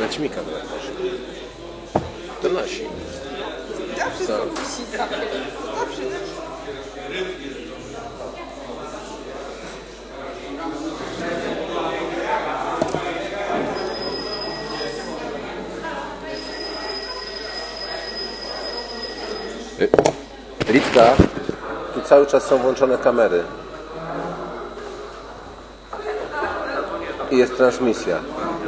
Ćmika była. To nasi. Ja wszystko musi zawsze. Litka, tu cały czas są włączone kamery. I jest transmisja.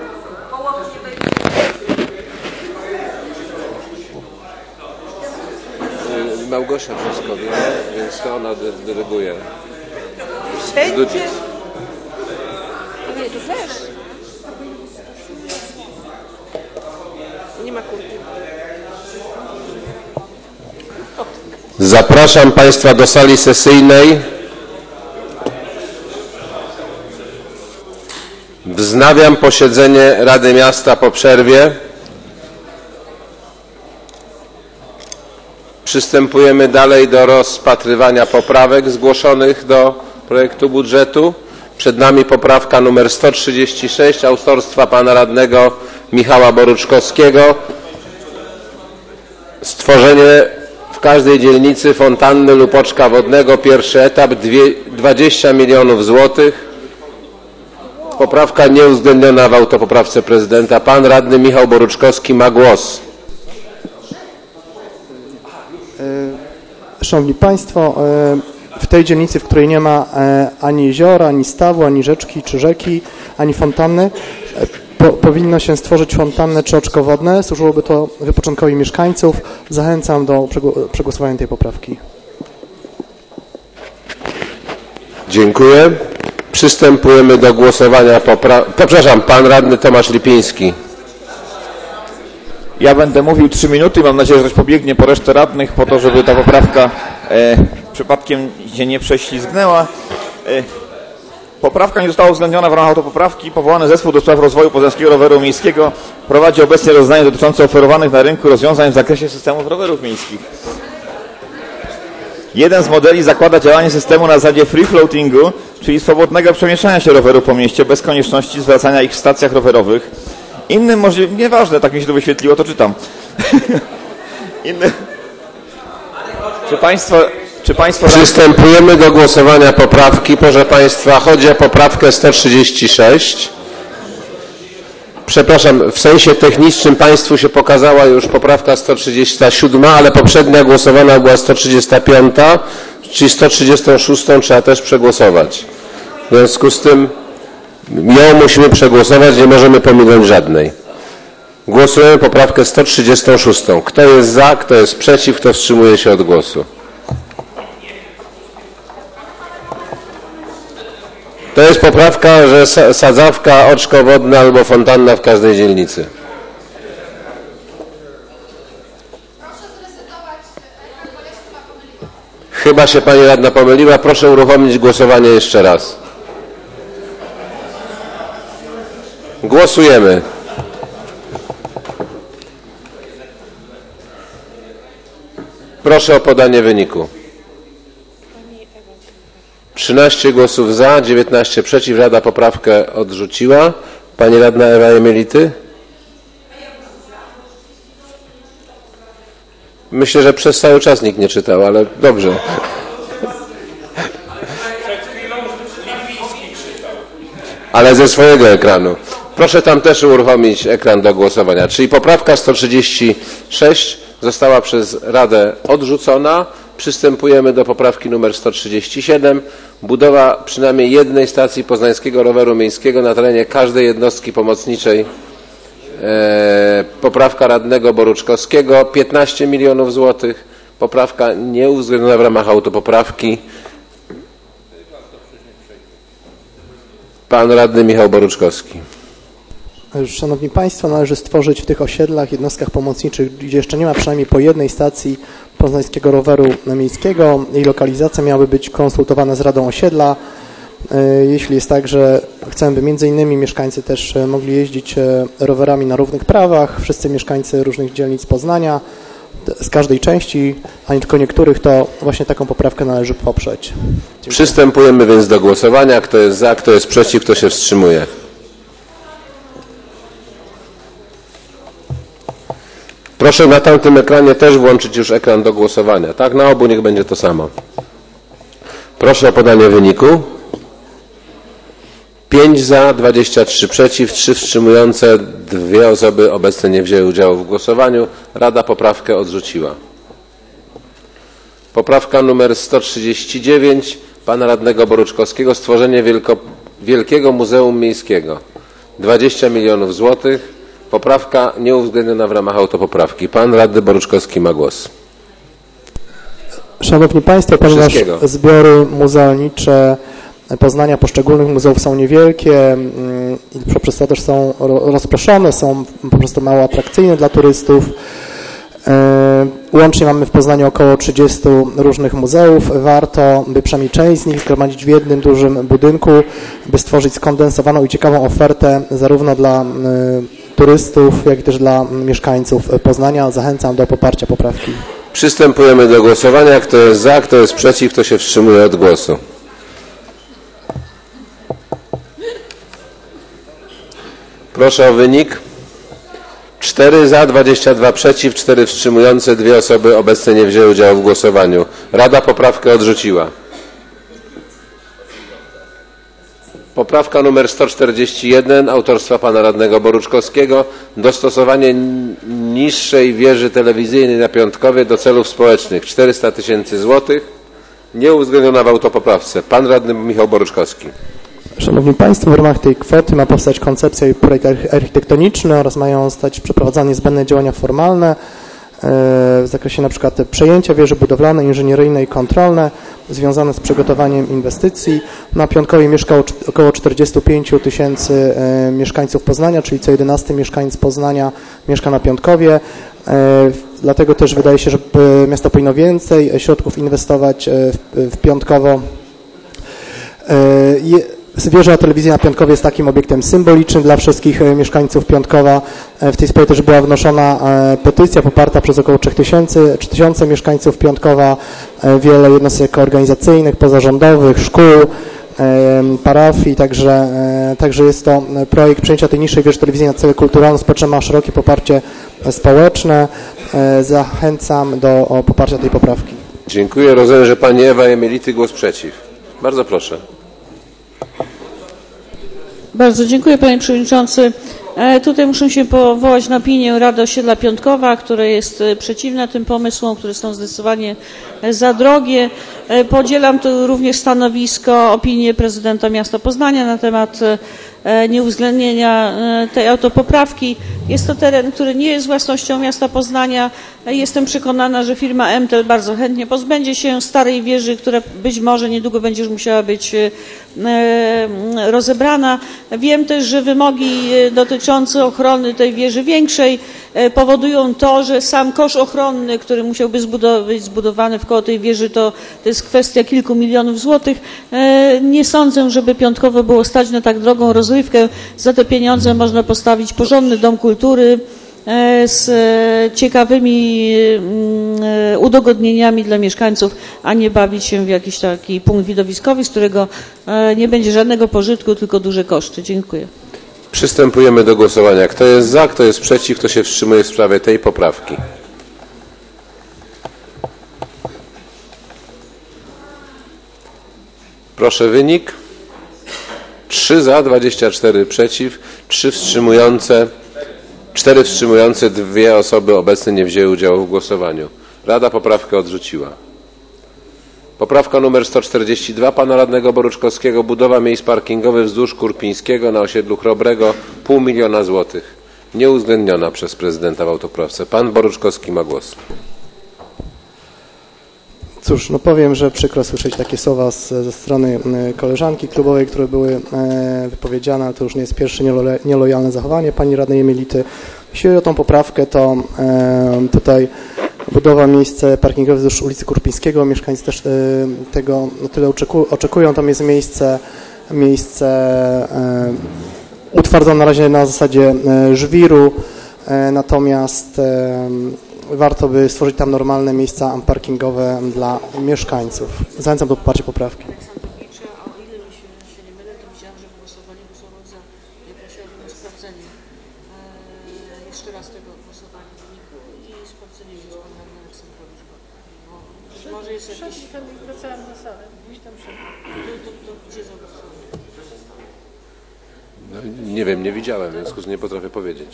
Małgosia wszystko wie, więc to ona dyryguje. Wszędzie. Nie, tu też. Nie ma kurki. Zapraszam Państwa do sali sesyjnej. Wznawiam posiedzenie Rady Miasta po przerwie. Przystępujemy dalej do rozpatrywania poprawek zgłoszonych do projektu budżetu. Przed nami poprawka numer 136 autorstwa pana radnego Michała Boruczkowskiego. Stworzenie w każdej dzielnicy fontanny lub oczka wodnego. Pierwszy etap 20 milionów złotych. Poprawka nieuwzględniona w autopoprawce prezydenta. Pan radny Michał Boruczkowski ma głos. Szanowni Państwo, w tej dzielnicy, w której nie ma ani jeziora, ani stawu, ani rzeczki, czy rzeki, ani fontanny, powinno się stworzyć fontannę czy oczko wodne. Służyłoby to wypoczynkowi mieszkańców. Zachęcam do przegłosowania tej poprawki. Dziękuję. Przystępujemy do głosowania Przepraszam, pan radny Tomasz Lipiński. Ja będę mówił 3 minuty. Mam nadzieję, że ktoś pobiegnie po resztę radnych po to, żeby ta poprawka przypadkiem się nie prześlizgnęła. Poprawka nie została uwzględniona w ramach autopoprawki. Powołany zespół do spraw rozwoju poznańskiego roweru miejskiego prowadzi obecnie rozwiązania dotyczące oferowanych na rynku rozwiązań w zakresie systemów rowerów miejskich. Jeden z modeli zakłada działanie systemu na zasadzie free floatingu, czyli swobodnego przemieszczania się roweru po mieście bez konieczności zwracania ich w stacjach rowerowych. Innym możliwym, nieważne, tak mi się to wyświetliło, to czytam. Czy Państwo... Przystępujemy do głosowania poprawki. Proszę Państwa, chodzi o poprawkę 136. Przepraszam, w sensie technicznym Państwu się pokazała już poprawka 137, ale poprzednia głosowana była 135, czyli 136 trzeba też przegłosować. W związku z tym ją musimy przegłosować, nie możemy pominąć żadnej. Głosujemy poprawkę 136. Kto jest za, kto jest przeciw, kto wstrzymuje się od głosu? To jest poprawka, że sadzawka, oczko wodne albo fontanna w każdej dzielnicy. Chyba się pani radna pomyliła. Proszę uruchomić głosowanie jeszcze raz. Głosujemy. Proszę o podanie wyniku. 13 głosów za, 19 przeciw. Rada poprawkę odrzuciła. Pani radna Ewa Emility? Myślę, że przez cały czas nikt nie czytał, ale dobrze. Ale ze swojego ekranu. Proszę tam też uruchomić ekran do głosowania. Czyli poprawka 136 została przez Radę odrzucona. Przystępujemy do poprawki numer 137. Budowa przynajmniej jednej stacji poznańskiego roweru miejskiego na terenie każdej jednostki pomocniczej. Poprawka radnego Boruczkowskiego 15 milionów złotych. Poprawka nieuwzględniona w ramach autopoprawki. Pan radny Michał Boruczkowski. Szanowni Państwo, należy stworzyć w tych osiedlach, jednostkach pomocniczych, gdzie jeszcze nie ma przynajmniej po jednej stacji poznańskiego roweru miejskiego. Jej lokalizacja miałaby być konsultowana z Radą Osiedla. Jeśli jest tak, że chcemy, by między innymi mieszkańcy też mogli jeździć rowerami na równych prawach, wszyscy mieszkańcy różnych dzielnic Poznania, z każdej części, a nie tylko niektórych, to właśnie taką poprawkę należy poprzeć. Dziękuję. Przystępujemy więc do głosowania. Kto jest za, kto jest przeciw, kto się wstrzymuje? Proszę na tamtym ekranie też włączyć już ekran do głosowania. Tak, na obu niech będzie to samo. Proszę o podanie wyniku. 5 za, 23 przeciw, 3 wstrzymujące, 2 osoby obecne nie wzięły udziału w głosowaniu. Rada poprawkę odrzuciła. Poprawka numer 139 pana radnego Boruczkowskiego. Stworzenie Wielkiego Muzeum Miejskiego. 20 milionów złotych. Poprawka nieuwzględniona w ramach autopoprawki. Pan radny Boruczkowski ma głos. Szanowni Państwo, ponieważ Wszystkiego. zbiory muzealnicze Poznania poszczególnych muzeów są niewielkie i przez to też są rozproszone, są po prostu mało atrakcyjne dla turystów. Łącznie mamy w Poznaniu około 30 różnych muzeów. Warto, by przynajmniej część z nich zgromadzić w jednym dużym budynku, by stworzyć skondensowaną i ciekawą ofertę zarówno dla turystów, jak i też dla mieszkańców Poznania. Zachęcam do poparcia poprawki. Przystępujemy do głosowania. Kto jest za, kto jest przeciw, kto się wstrzymuje od głosu. Proszę o wynik. 4 za, 22 przeciw, 4 wstrzymujące, 2 osoby obecne nie wzięły udziału w głosowaniu. Rada poprawkę odrzuciła. Poprawka numer 141 autorstwa pana radnego Boruczkowskiego. Dostosowanie niższej wieży telewizyjnej na Piątkowie do celów społecznych. 400 000 złotych. Nieuwzględniona w autopoprawce. Pan radny Michał Boruczkowski. Szanowni Państwo, w ramach tej kwoty ma powstać koncepcja i projekt architektoniczny oraz mają zostać przeprowadzane niezbędne działania formalne w zakresie na przykład przejęcia wieży budowlanej, inżynieryjnej i kontrolne związane z przygotowaniem inwestycji. Na Piątkowie mieszka około 45 000 mieszkańców Poznania, czyli co 11 mieszkańc Poznania mieszka na Piątkowie. Dlatego też wydaje się, że miasto powinno więcej środków inwestować w Piątkowo. Wieża telewizyjna Piątkowie jest takim obiektem symbolicznym dla wszystkich mieszkańców Piątkowa. W tej sprawie też była wnoszona petycja poparta przez około 3000 mieszkańców Piątkowa, wiele jednostek organizacyjnych, pozarządowych, szkół, parafii, także jest to projekt przejęcia tej niższej wieży telewizyjnej na cele kulturalno-społeczne, ma szerokie poparcie społeczne. Zachęcam do poparcia tej poprawki. Dziękuję. Rozumiem, że pani Ewa Emility głos przeciw. Bardzo proszę. Bardzo dziękuję, panie przewodniczący. Tutaj muszę się powołać na opinię Rady Osiedla Piątkowa, która jest przeciwna tym pomysłom, które są zdecydowanie za drogie. Podzielam tu również stanowisko, opinię prezydenta miasta Poznania na temat nieuwzględnienia tej autopoprawki. Jest to teren, który nie jest własnością miasta Poznania. Jestem przekonana, że firma MTEL bardzo chętnie pozbędzie się starej wieży, która być może niedługo będzie już musiała być rozebrana. Wiem też, że wymogi dotyczące ochrony tej wieży większej powodują to, że sam kosz ochronny, który musiałby być zbudowany wkoło tej wieży, to jest kwestia kilku milionów złotych. Nie sądzę, żeby Piątkowo było stać na tak drogą rozrywkę. Za te pieniądze można postawić porządny dom kultury z ciekawymi udogodnieniami dla mieszkańców, a nie bawić się w jakiś taki punkt widowiskowy, z którego nie będzie żadnego pożytku, tylko duże koszty. Dziękuję. Przystępujemy do głosowania. Kto jest za, kto jest przeciw, kto się wstrzymuje w sprawie tej poprawki? Proszę wynik. 3 za, 24 przeciw, 4 wstrzymujące, 2 osoby obecne nie wzięły udziału w głosowaniu. Rada poprawkę odrzuciła. Poprawka numer 142 pana radnego Boruczkowskiego. Budowa miejsc parkingowych wzdłuż Kurpińskiego na osiedlu Chrobrego. 500 000 złotych. Nieuwzględniona przez prezydenta w autopoprawce. Pan Boruczkowski ma głos. Cóż, no powiem, że przykro słyszeć takie słowa ze strony koleżanki klubowej, które były wypowiedziane, ale to już nie jest pierwsze nielojalne zachowanie pani radnej Emility. Jeśli chodzi o tą poprawkę, to tutaj budowa miejsc parkingowych wzdłuż ulicy Kurpińskiego, mieszkańcy też tego na tyle oczekują, tam jest miejsce utwardzone na razie na zasadzie żwiru, natomiast warto by stworzyć tam normalne miejsca parkingowe dla mieszkańców. Zachęcam do poparcia poprawki. O ile się nie mylę, to widziałam, że w głosowaniu głosował za. Ja prosiłabym o sprawdzenie. jeszcze raz tego głosowania wyniku i sprawdzenie się z panem Aleksandrowicz. Może jest jakiś... Wracałam na salę, gdzieś tam szedł. To gdzie zagłosowanie? No, nie wiem, nie widziałem, w związku z tym nie potrafię powiedzieć.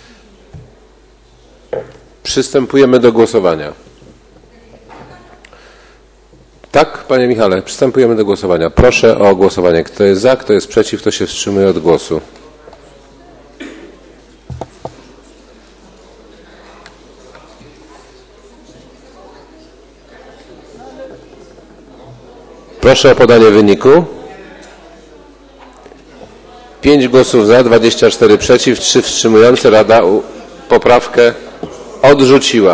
Przystępujemy do głosowania. Tak, panie Michale, przystępujemy do głosowania. Proszę o głosowanie. Kto jest za, kto jest przeciw, kto się wstrzymuje od głosu. Proszę o podanie wyniku. 5 głosów za, 24 przeciw, 3 wstrzymujące. Rada poprawkę odrzuciła.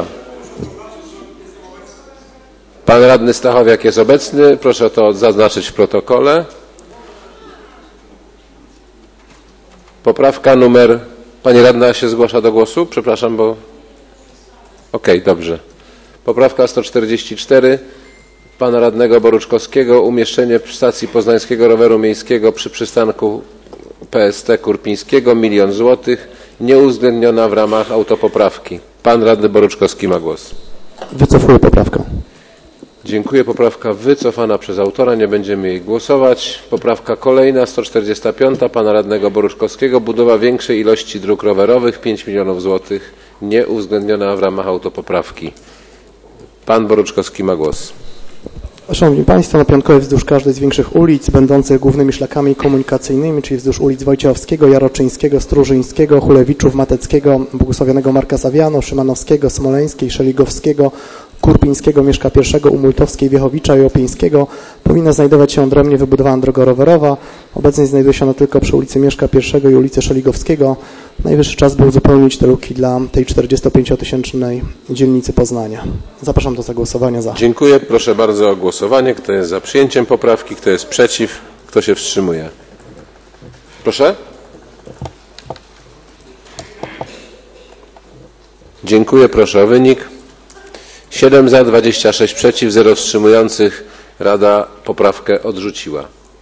Pan radny Stachowiak jest obecny. Proszę to zaznaczyć w protokole. Poprawka numer... Pani radna się zgłasza do głosu? Przepraszam, bo... Okej, dobrze. Poprawka 144 pana radnego Boruczkowskiego. Umieszczenie stacji poznańskiego roweru miejskiego przy przystanku PST Kurpińskiego. 1 000 000 złotych. Nieuwzględniona w ramach autopoprawki. Pan radny Boruczkowski ma głos. Wycofuję poprawkę. Dziękuję. Poprawka wycofana przez autora. Nie będziemy jej głosować. Poprawka kolejna, 145. Pana radnego Boruczkowskiego. Budowa większej ilości dróg rowerowych. 5 000 000 złotych. Nie uwzględniona w ramach autopoprawki. Pan Boruczkowski ma głos. Szanowni Państwo, na Piątkowie wzdłuż każdej z większych ulic będących głównymi szlakami komunikacyjnymi, czyli wzdłuż ulic Wojciechowskiego, Jaroczyńskiego, Strużyńskiego, Chulewiczów, Mateckiego, Błogosławionego Marka Sawiano, Szymanowskiego, Smoleńskiej, Szeligowskiego, Kurpińskiego, Mieszka I, Umultowskiej, Wiechowicza i Opieńskiego powinna znajdować się odrębnie wybudowana droga rowerowa. Obecnie znajduje się ona tylko przy ulicy Mieszka I i ulicy Szeligowskiego. Najwyższy czas by uzupełnić te luki dla tej 45-tysięcznej dzielnicy Poznania. Zapraszam do zagłosowania za. Dziękuję. Proszę bardzo o głosowanie. Kto jest za przyjęciem poprawki? Kto jest przeciw? Kto się wstrzymuje? Proszę. Dziękuję. Proszę o wynik. 7 za, 26 przeciw, 0 wstrzymujących. Rada poprawkę odrzuciła.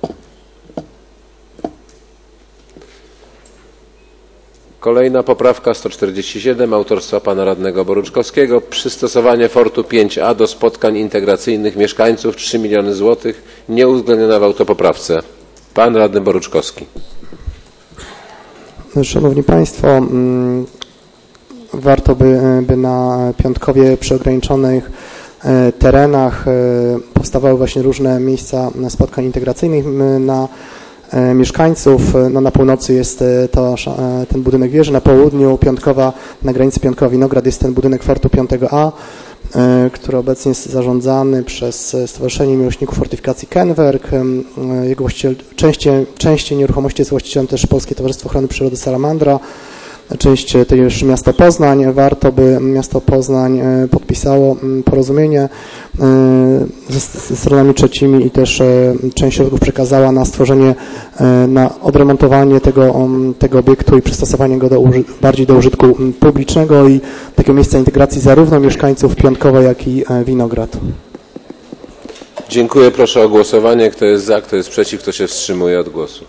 Kolejna poprawka 147 autorstwa pana radnego Boruczkowskiego. Przystosowanie Fortu 5A do spotkań integracyjnych mieszkańców 3 000 000 złotych. Nie uwzględniona w autopoprawce. Pan radny Boruczkowski. Szanowni Państwo, warto by na Piątkowie przy ograniczonych terenach powstawały właśnie różne miejsca spotkań integracyjnych na mieszkańców. No, na północy jest ten budynek wieży, na południu Piątkowa, na granicy Piątkowa-Winograd jest ten budynek Fortu 5A, który obecnie jest zarządzany przez Stowarzyszenie Miłośników Fortyfikacji Kenwerk. Jego właściciel, części nieruchomości jest właścicielem też Polskie Towarzystwo Ochrony Przyrody Salamandra. Część to już miasto Poznań. Warto, by miasto Poznań podpisało porozumienie ze stronami trzecimi i też część środków przekazała na stworzenie, na odremontowanie tego obiektu i przystosowanie go bardziej do użytku publicznego i takiego miejsca integracji zarówno mieszkańców Piątkowa, jak i Winograd. Dziękuję. Proszę o głosowanie. Kto jest za, kto jest przeciw, kto się wstrzymuje od głosu.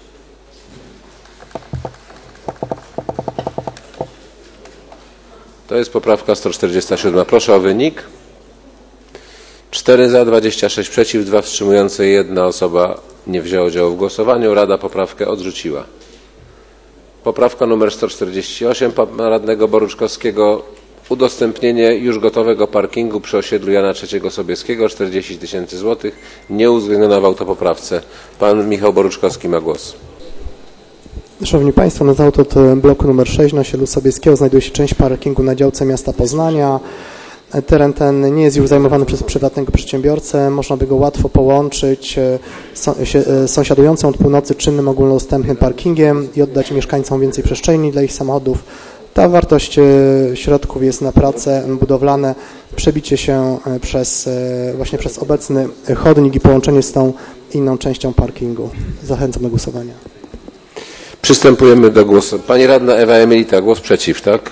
To jest poprawka 147. Proszę o wynik. 4 za, 26 przeciw, 2 wstrzymujące i 1 osoba nie wzięła udziału w głosowaniu. Rada poprawkę odrzuciła. Poprawka numer 148 pana radnego Boruczkowskiego. Udostępnienie już gotowego parkingu przy osiedlu Jana III Sobieskiego. 40 000 złotych. Nie uwzględniona w autopoprawce. Pan Michał Boruczkowski ma głos. Szanowni Państwo, na załóg od bloku numer 6 na osiedlu Sobieskiego znajduje się część parkingu na działce miasta Poznania. Teren ten nie jest już zajmowany przez prywatnego przedsiębiorcę. Można by go łatwo połączyć z sąsiadującym od północy czynnym ogólnodostępnym parkingiem i oddać mieszkańcom więcej przestrzeni dla ich samochodów. Ta wartość środków jest na prace budowlane, przebicie się właśnie przez obecny chodnik i połączenie z tą inną częścią parkingu. Zachęcam do głosowania. Przystępujemy do głosu. Pani radna Ewa Emilita, głos przeciw, tak?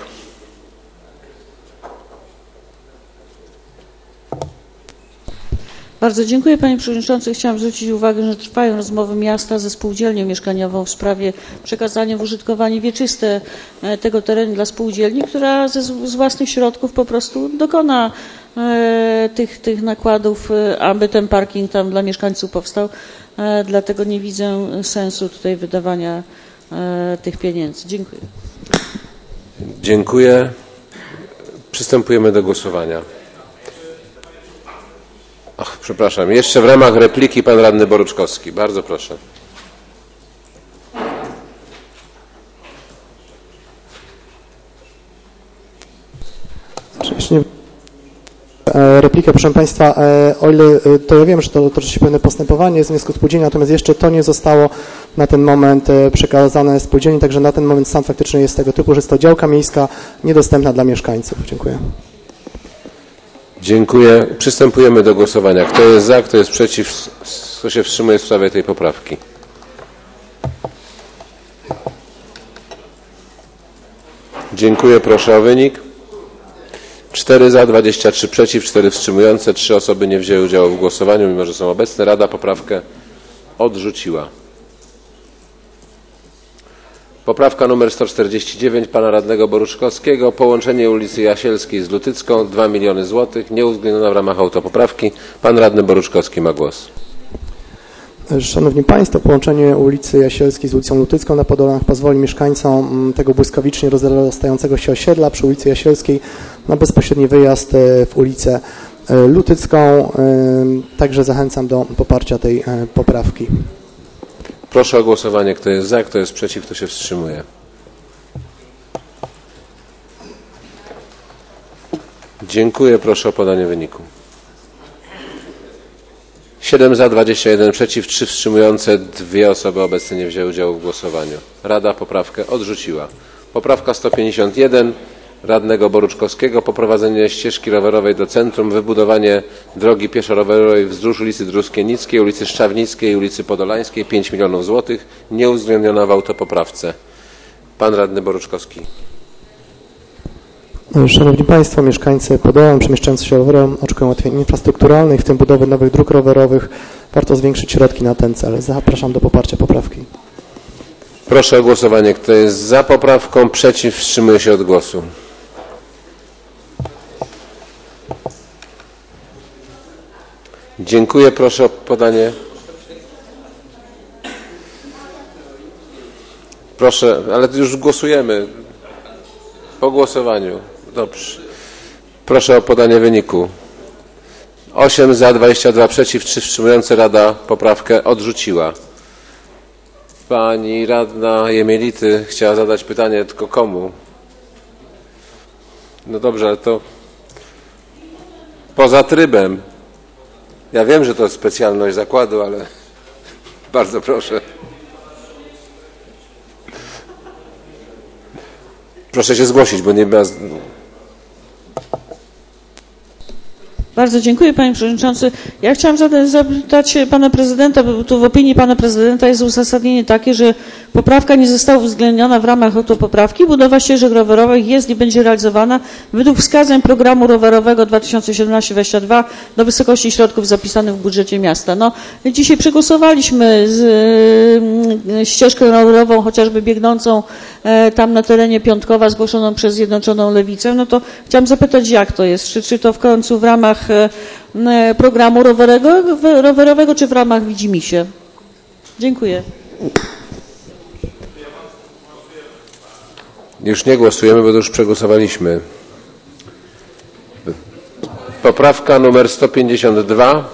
Bardzo dziękuję Panie Przewodniczący. Chciałam zwrócić uwagę, że trwają rozmowy miasta ze spółdzielnią mieszkaniową w sprawie przekazania w użytkowanie wieczyste tego terenu dla spółdzielni, która z własnych środków po prostu dokona tych nakładów, aby ten parking tam dla mieszkańców powstał. Dlatego nie widzę sensu tutaj wydawania tych pieniędzy. Dziękuję. Dziękuję. Przystępujemy do głosowania. Ach, przepraszam. Jeszcze w ramach repliki pan radny Boruczkowski. Bardzo proszę. Replikę, proszę Państwa, o ile to ja wiem, że to toczy się pewne postępowanie z wniosku spółdzielni, natomiast jeszcze to nie zostało na ten moment przekazane spółdzielni, także na ten moment stan faktyczny jest tego typu, że jest to działka miejska niedostępna dla mieszkańców. Dziękuję. Dziękuję. Przystępujemy do głosowania. Kto jest za, kto jest przeciw, kto się wstrzymuje w sprawie tej poprawki? Dziękuję. Proszę o wynik. 4 za, 23 przeciw, 4 wstrzymujące, 3 osoby nie wzięły udziału w głosowaniu, mimo że są obecne. Rada poprawkę odrzuciła. Poprawka numer 149 pana radnego Boruczkowskiego. Połączenie ulicy Jasielskiej z Lutycką, 2 miliony złotych, nieuwzględniona w ramach autopoprawki. Pan radny Boruczkowski ma głos. Szanowni Państwo, połączenie ulicy Jasielskiej z ulicą Lutycką na Podolanach pozwoli mieszkańcom tego błyskawicznie rozrastającego się osiedla przy ulicy Jasielskiej na bezpośredni wyjazd w ulicę Lutycką. Także zachęcam do poparcia tej poprawki. Proszę o głosowanie. Kto jest za, kto jest przeciw, kto się wstrzymuje. Dziękuję. Proszę o podanie wyniku. 7 za, 21 przeciw, 3 wstrzymujące, 2 osoby obecnie nie wzięły udziału w głosowaniu. Rada poprawkę odrzuciła. Poprawka 151 radnego Boruczkowskiego. Poprowadzenie ścieżki rowerowej do centrum, wybudowanie drogi pieszo-rowerowej wzdłuż ulicy Druskienickiej, ulicy Szczawnickiej i ulicy Podolańskiej, 5 milionów złotych, nieuwzględniona w autopoprawce. Pan radny Boruczkowski. Szanowni Państwo, mieszkańcy Podolan przemieszczający się rowerem oczekują ułatwień infrastrukturalnych, w tym budowy nowych dróg rowerowych. Warto zwiększyć środki na ten cel. Zapraszam do poparcia poprawki. Proszę o głosowanie. Kto jest za poprawką, przeciw, wstrzymuje się od głosu. Dziękuję. Proszę o podanie. Proszę, ale już głosujemy. Po głosowaniu. Dobrze. Proszę o podanie wyniku. 8 za, 22 przeciw, 3 wstrzymujące. Rada poprawkę odrzuciła. Pani radna Jemielity chciała zadać pytanie, tylko komu? No dobrze, ale to poza trybem. Ja wiem, że to specjalność zakładu, ale bardzo proszę. Proszę się zgłosić, bo nie ma... Bardzo dziękuję Panie Przewodniczący. Ja chciałam zapytać Pana Prezydenta, bo tu w opinii Pana Prezydenta jest uzasadnienie takie, że poprawka nie została uwzględniona w ramach autopoprawki. Budowa ścieżek rowerowych jest i będzie realizowana według wskazań programu rowerowego 2017-2022 do wysokości środków zapisanych w budżecie miasta. No, dzisiaj przegłosowaliśmy ścieżkę rowerową, chociażby biegnącą tam na terenie Piątkowa, zgłoszoną przez Zjednoczoną Lewicę. No to chciałam zapytać, jak to jest? Czy to w końcu w ramach programu rowerowego, czy w ramach widzimisię? Dziękuję. Już nie głosujemy, bo to już przegłosowaliśmy. Poprawka numer 152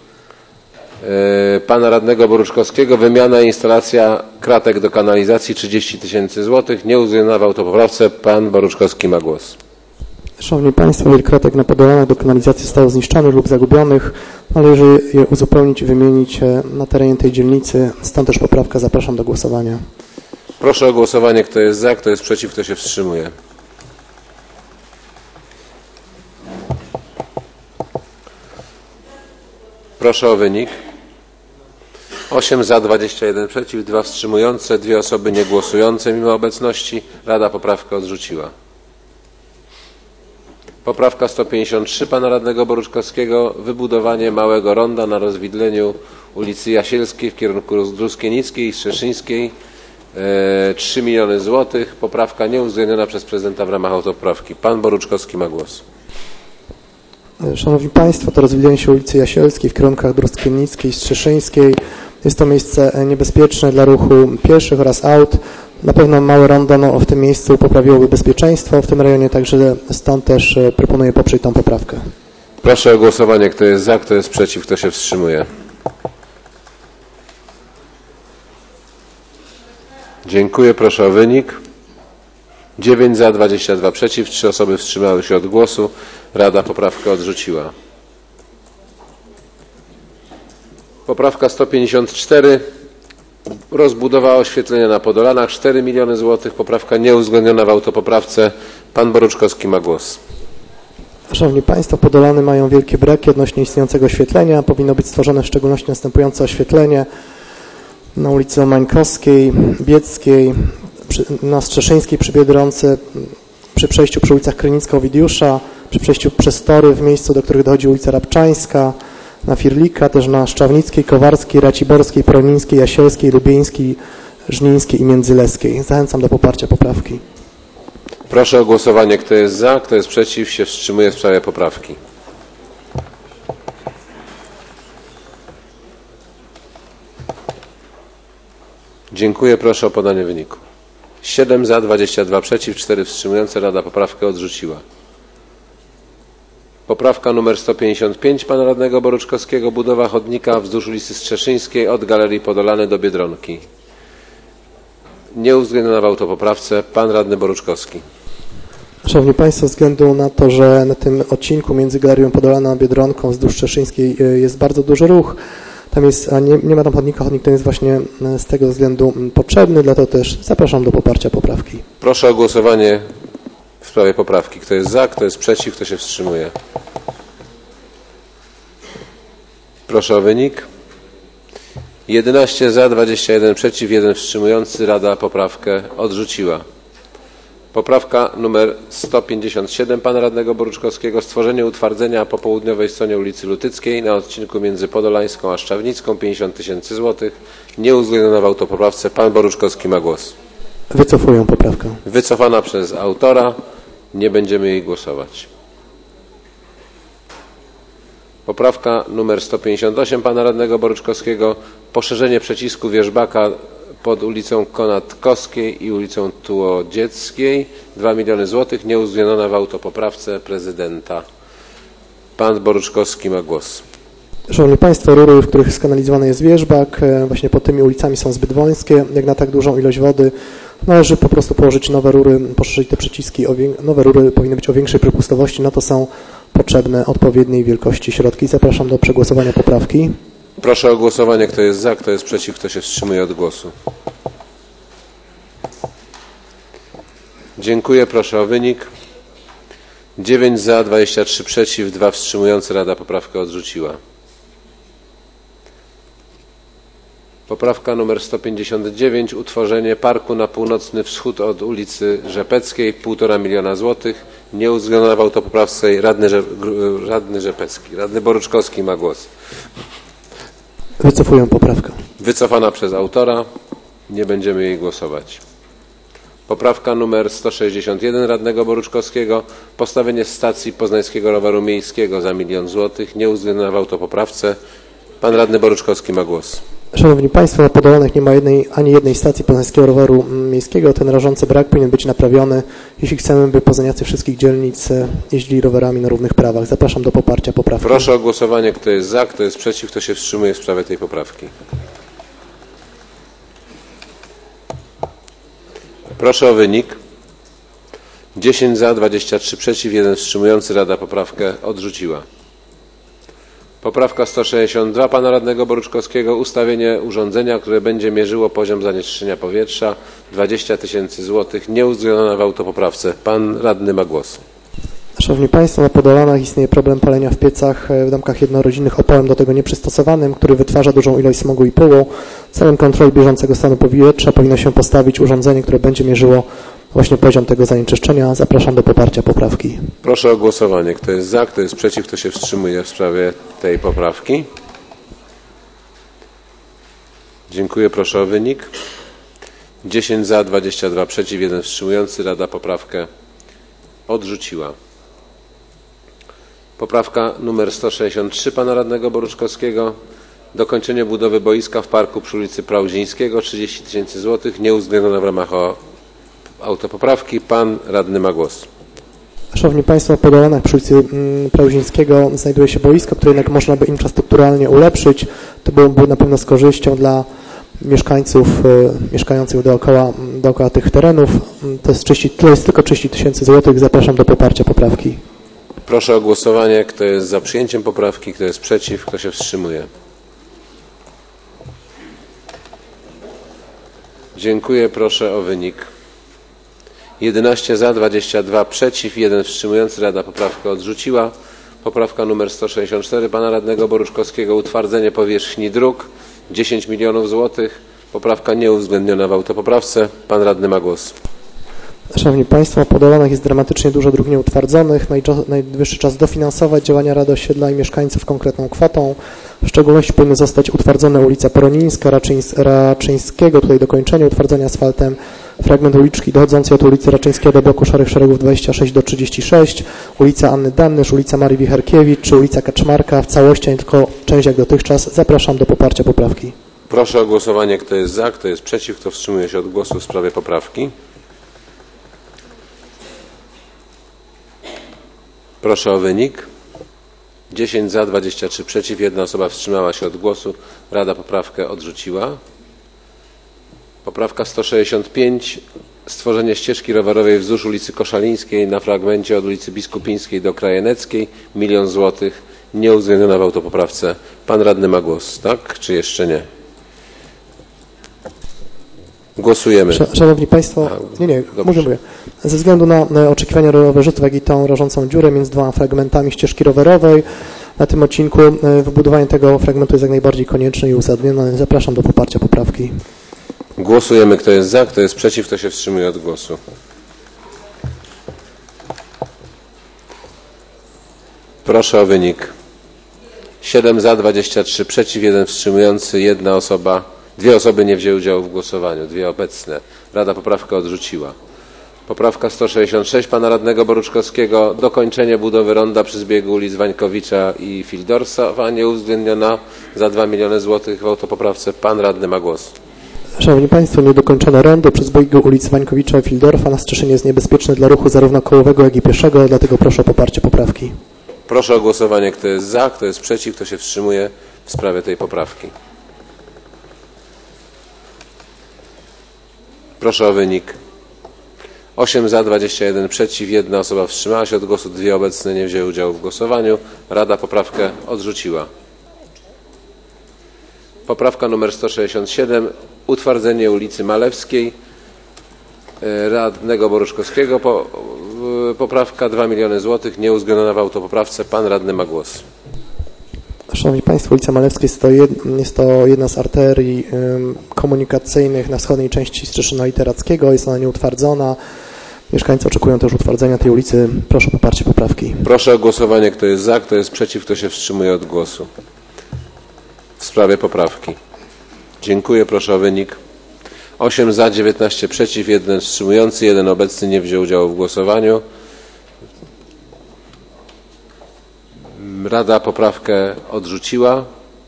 pana radnego Boruczkowskiego. Wymiana i instalacja kratek do kanalizacji, 30 000 złotych. Nie uwzględniona w autopoprawce. Pan Boruczkowski ma głos. Szanowni Państwo, wiele kratek na Podolanach do kanalizacji zostało zniszczonych lub zagubionych. Należy je uzupełnić i wymienić na terenie tej dzielnicy. Stąd też poprawka. Zapraszam do głosowania. Proszę o głosowanie. Kto jest za, kto jest przeciw, kto się wstrzymuje. Proszę o wynik. 8 za, 21 przeciw, 2 wstrzymujące, 2 osoby niegłosujące mimo obecności. Rada poprawkę odrzuciła. Poprawka 153 pana radnego Boruczkowskiego. Wybudowanie małego ronda na rozwidleniu ulicy Jasielskiej w kierunku Druskienickiej i Strzeszyńskiej. 3 miliony złotych. Poprawka nieuwzględniona przez prezydenta w ramach autopoprawki. Pan Boruczkowski ma głos. Szanowni Państwo, to rozwidlenie się ulicy Jasielskiej w kierunkach Druskienickiej i Strzeszyńskiej. Jest to miejsce niebezpieczne dla ruchu pieszych oraz aut. Na pewno małe rondo w tym miejscu poprawiłoby bezpieczeństwo w tym rejonie, także stąd też proponuję poprzeć tą poprawkę. Proszę o głosowanie. Kto jest za, kto jest przeciw, kto się wstrzymuje. Dziękuję. Proszę o wynik. 9 za, 22 przeciw, 3 osoby wstrzymały się od głosu. Rada poprawkę odrzuciła. Poprawka 154. Rozbudowa oświetlenia na Podolanach. 4 miliony złotych. Poprawka nieuwzględniona w autopoprawce. Pan Boruczkowski ma głos. Szanowni Państwo, Podolany mają wielkie braki odnośnie istniejącego oświetlenia. Powinno być stworzone w szczególności następujące oświetlenie na ulicy Mańkowskiej, Bieckiej, na Strzeszyńskiej przy Biedronce, przy przejściu przy ulicach Krynicka-Owidiusza, przy przejściu przez tory w miejscu, do których dochodzi ulica Rabczańska, na Firlika, też na Szczawnickiej, Kowarskiej, Raciborskiej, Pronińskiej, Jasielskiej, Lubieńskiej, Żnińskiej i Międzyleskiej. Zachęcam do poparcia poprawki. Proszę o głosowanie. Kto jest za, kto jest przeciw, się wstrzymuje w sprawie poprawki. Dziękuję. Proszę o podanie wyniku. 7 za, 22 przeciw, 4 wstrzymujące. Rada poprawkę odrzuciła. Poprawka numer 155 pana radnego Boruczkowskiego. Budowa chodnika wzdłuż ulicy Strzeszyńskiej od Galerii Podolany do Biedronki. Nieuwzględniona w autopoprawce. Pan radny Boruczkowski. Szanowni Państwo, ze względu na to, że na tym odcinku między Galerią Podolana a Biedronką wzdłuż Strzeszyńskiej jest bardzo duży ruch, tam jest, a nie ma tam chodnika, chodnik ten jest właśnie z tego względu potrzebny, dlatego też zapraszam do poparcia poprawki. Proszę o głosowanie w sprawie poprawki. Kto jest za, kto jest przeciw, kto się wstrzymuje. Proszę o wynik. 11 za, 21 przeciw, 1 wstrzymujący. Rada poprawkę odrzuciła. Poprawka numer 157 pana radnego Boruczkowskiego. Stworzenie utwardzenia po południowej stronie ulicy Lutyckiej na odcinku między Podolańską a Szczawnicką. 50 tysięcy złotych. Nieuwzględniona w autopoprawce. Pan Boruczkowski ma głos. Wycofuję poprawkę. Wycofana przez autora. Nie będziemy jej głosować. Poprawka numer 158 pana radnego Boruczkowskiego. Poszerzenie przecisku wierzbaka pod ulicą Konatkowskiej i ulicą Tułodzieckiej. 2 miliony złotych. Nieuwzględniona w autopoprawce prezydenta. Pan Boruczkowski ma głos. Szanowni Państwo, rury, w których skanalizowany jest wierzbak, właśnie pod tymi ulicami są zbyt wąskie. Jak na tak dużą ilość wody należy po prostu położyć nowe rury, poszerzyć te przyciski. Nowe rury powinny być o większej przepustowości. Na to są potrzebne odpowiedniej wielkości środki. Zapraszam do przegłosowania poprawki. Proszę o głosowanie. Kto jest za, kto jest przeciw, kto się wstrzymuje od głosu. Dziękuję. Proszę o wynik. 9 za, 23 przeciw, 2 wstrzymujące. Rada poprawkę odrzuciła. Poprawka numer 159. Utworzenie parku na północny wschód od ulicy Rzepeckiej. 1,5 miliona złotych. Nieuwzględniona w autopoprawce. Radny Rzepecki. Radny Boruczkowski ma głos. Wycofuję poprawkę. Wycofana przez autora. Nie będziemy jej głosować. Poprawka numer 161 radnego Boruczkowskiego. Postawienie stacji poznańskiego roweru miejskiego za 1 000 000 złotych. Nieuwzględniona w autopoprawce. Pan radny Boruczkowski ma głos. Szanowni Państwo, na Podolanych nie ma ani jednej stacji poznańskiego roweru miejskiego. Ten rażący brak powinien być naprawiony, jeśli chcemy, by poznaniacy wszystkich dzielnic jeździli rowerami na równych prawach. Zapraszam do poparcia poprawki. Proszę o głosowanie. Kto jest za, kto jest przeciw, kto się wstrzymuje w sprawie tej poprawki. Proszę o wynik. 10 za, 23 przeciw, 1 wstrzymujący. Rada poprawkę odrzuciła. Poprawka 162 pana radnego Boruczkowskiego. Ustawienie urządzenia, które będzie mierzyło poziom zanieczyszczenia powietrza. 20 tysięcy złotych. Nieuwzględniona w autopoprawce. Pan radny ma głos. Szanowni Państwo, na Podolanach istnieje problem palenia w piecach w domkach jednorodzinnych opałem do tego nieprzystosowanym, który wytwarza dużą ilość smogu i pyłu. Celem kontroli bieżącego stanu powietrza powinno się postawić urządzenie, które będzie mierzyło właśnie poziom tego zanieczyszczenia. Zapraszam do poparcia poprawki. Proszę o głosowanie. Kto jest za, kto jest przeciw, kto się wstrzymuje w sprawie tej poprawki? Dziękuję. Proszę o wynik. 10 za, 22 przeciw, 1 wstrzymujący. Rada poprawkę odrzuciła. Poprawka numer 163 pana radnego Boruczkowskiego. Dokończenie budowy boiska w parku przy ulicy Prauzińskiego, 30 000 złotych, nieuwzględnione w ramach autopoprawki. Pan radny ma głos. Szanowni Państwo, po Dolanach przy ulicy Prauzińskiego znajduje się boisko, które jednak można by infrastrukturalnie ulepszyć. To byłoby na pewno z korzyścią dla mieszkańców mieszkających dookoła tych terenów. To jest tylko 30 000 złotych. Zapraszam do poparcia poprawki. Proszę o głosowanie. Kto jest za przyjęciem poprawki, kto jest przeciw, kto się wstrzymuje. Dziękuję. Proszę o wynik. 11 za, 22 przeciw, 1 wstrzymujący. Rada poprawkę odrzuciła. Poprawka numer 164 pana radnego Boruczkowskiego. Utwardzenie powierzchni dróg. 10 milionów złotych. Poprawka nieuwzględniona w autopoprawce. Pan radny ma głos. Szanowni Państwo, po Dolanach jest dramatycznie dużo dróg nieutwardzonych. Najwyższy czas dofinansować działania Rady Osiedla i mieszkańców konkretną kwotą. W szczególności powinny zostać utwardzone ulica Poronińska, Raczyńskiego, tutaj dokończenie utwardzenia asfaltem, fragment uliczki dochodzącej od ulicy Raczyńskiego do bloku Szarych Szeregów 26 do 36, ulica Anny Dannysz, ulica Marii Wicherkiewicz czy ulica Kaczmarka w całości, a nie tylko część jak dotychczas. Zapraszam do poparcia poprawki. Proszę o głosowanie. Kto jest za, kto jest przeciw, kto wstrzymuje się od głosu w sprawie poprawki. Proszę o wynik. 10 za, 23 przeciw, 1 osoba wstrzymała się od głosu. Rada poprawkę odrzuciła. Poprawka 165. Stworzenie ścieżki rowerowej wzdłuż ulicy Koszalińskiej na fragmencie od ulicy Biskupińskiej do Krajeneckiej. 1 000 000 złotych. Nieuwzględniona w autopoprawce. Pan radny ma głos, tak? Czy jeszcze nie? Głosujemy. Szanowni Państwo, mówię. Ze względu na oczekiwania rowerzystów, jak i tą rażącą dziurę między dwoma fragmentami ścieżki rowerowej na tym odcinku, wybudowanie tego fragmentu jest jak najbardziej konieczne i uzasadnione. Zapraszam do poparcia poprawki. Głosujemy. Kto jest za, kto jest przeciw, kto się wstrzymuje od głosu. Proszę o wynik. 7 za, 23 przeciw, 1 wstrzymujący, 2 osoby nie wzięły udziału w głosowaniu, 2 obecne. Rada poprawkę odrzuciła. Poprawka 166 pana radnego Boruczkowskiego. Dokończenie budowy ronda przy zbiegu ulic Wańkowicza i Fildorfa, nieuwzględniona za 2 miliony złotych w autopoprawce. Pan radny ma głos. Szanowni Państwo, niedokończone rondo przy zbiegu ulic Wańkowicza i Fildorfa na Strzeszynie jest niebezpieczne dla ruchu zarówno kołowego, jak i pieszego, dlatego proszę o poparcie poprawki. Proszę o głosowanie. Kto jest za, kto jest przeciw, kto się wstrzymuje w sprawie tej poprawki. Proszę o wynik. 8 za, 21 przeciw, 1 osoba wstrzymała się od głosu, 2 obecne nie wzięły udziału w głosowaniu. Rada poprawkę odrzuciła. Poprawka numer 167. Utwardzenie ulicy Malewskiej. Radnego Boruczkowskiego. Poprawka 2 miliony złotych, nieuwzględniona w autopoprawce. Pan radny ma głos. Szanowni Państwo, ulica Malewska jest to jedna z arterii komunikacyjnych na wschodniej części Strzeszyna Literackiego. Jest ona nieutwardzona. Mieszkańcy oczekują też utwardzenia tej ulicy. Proszę o poparcie poprawki. Proszę o głosowanie. Kto jest za, kto jest przeciw, kto się wstrzymuje od głosu w sprawie poprawki. Dziękuję. Proszę o wynik. 8 za, 19 przeciw, 1 wstrzymujący, 1 obecny nie wziął udziału w głosowaniu. Rada poprawkę odrzuciła.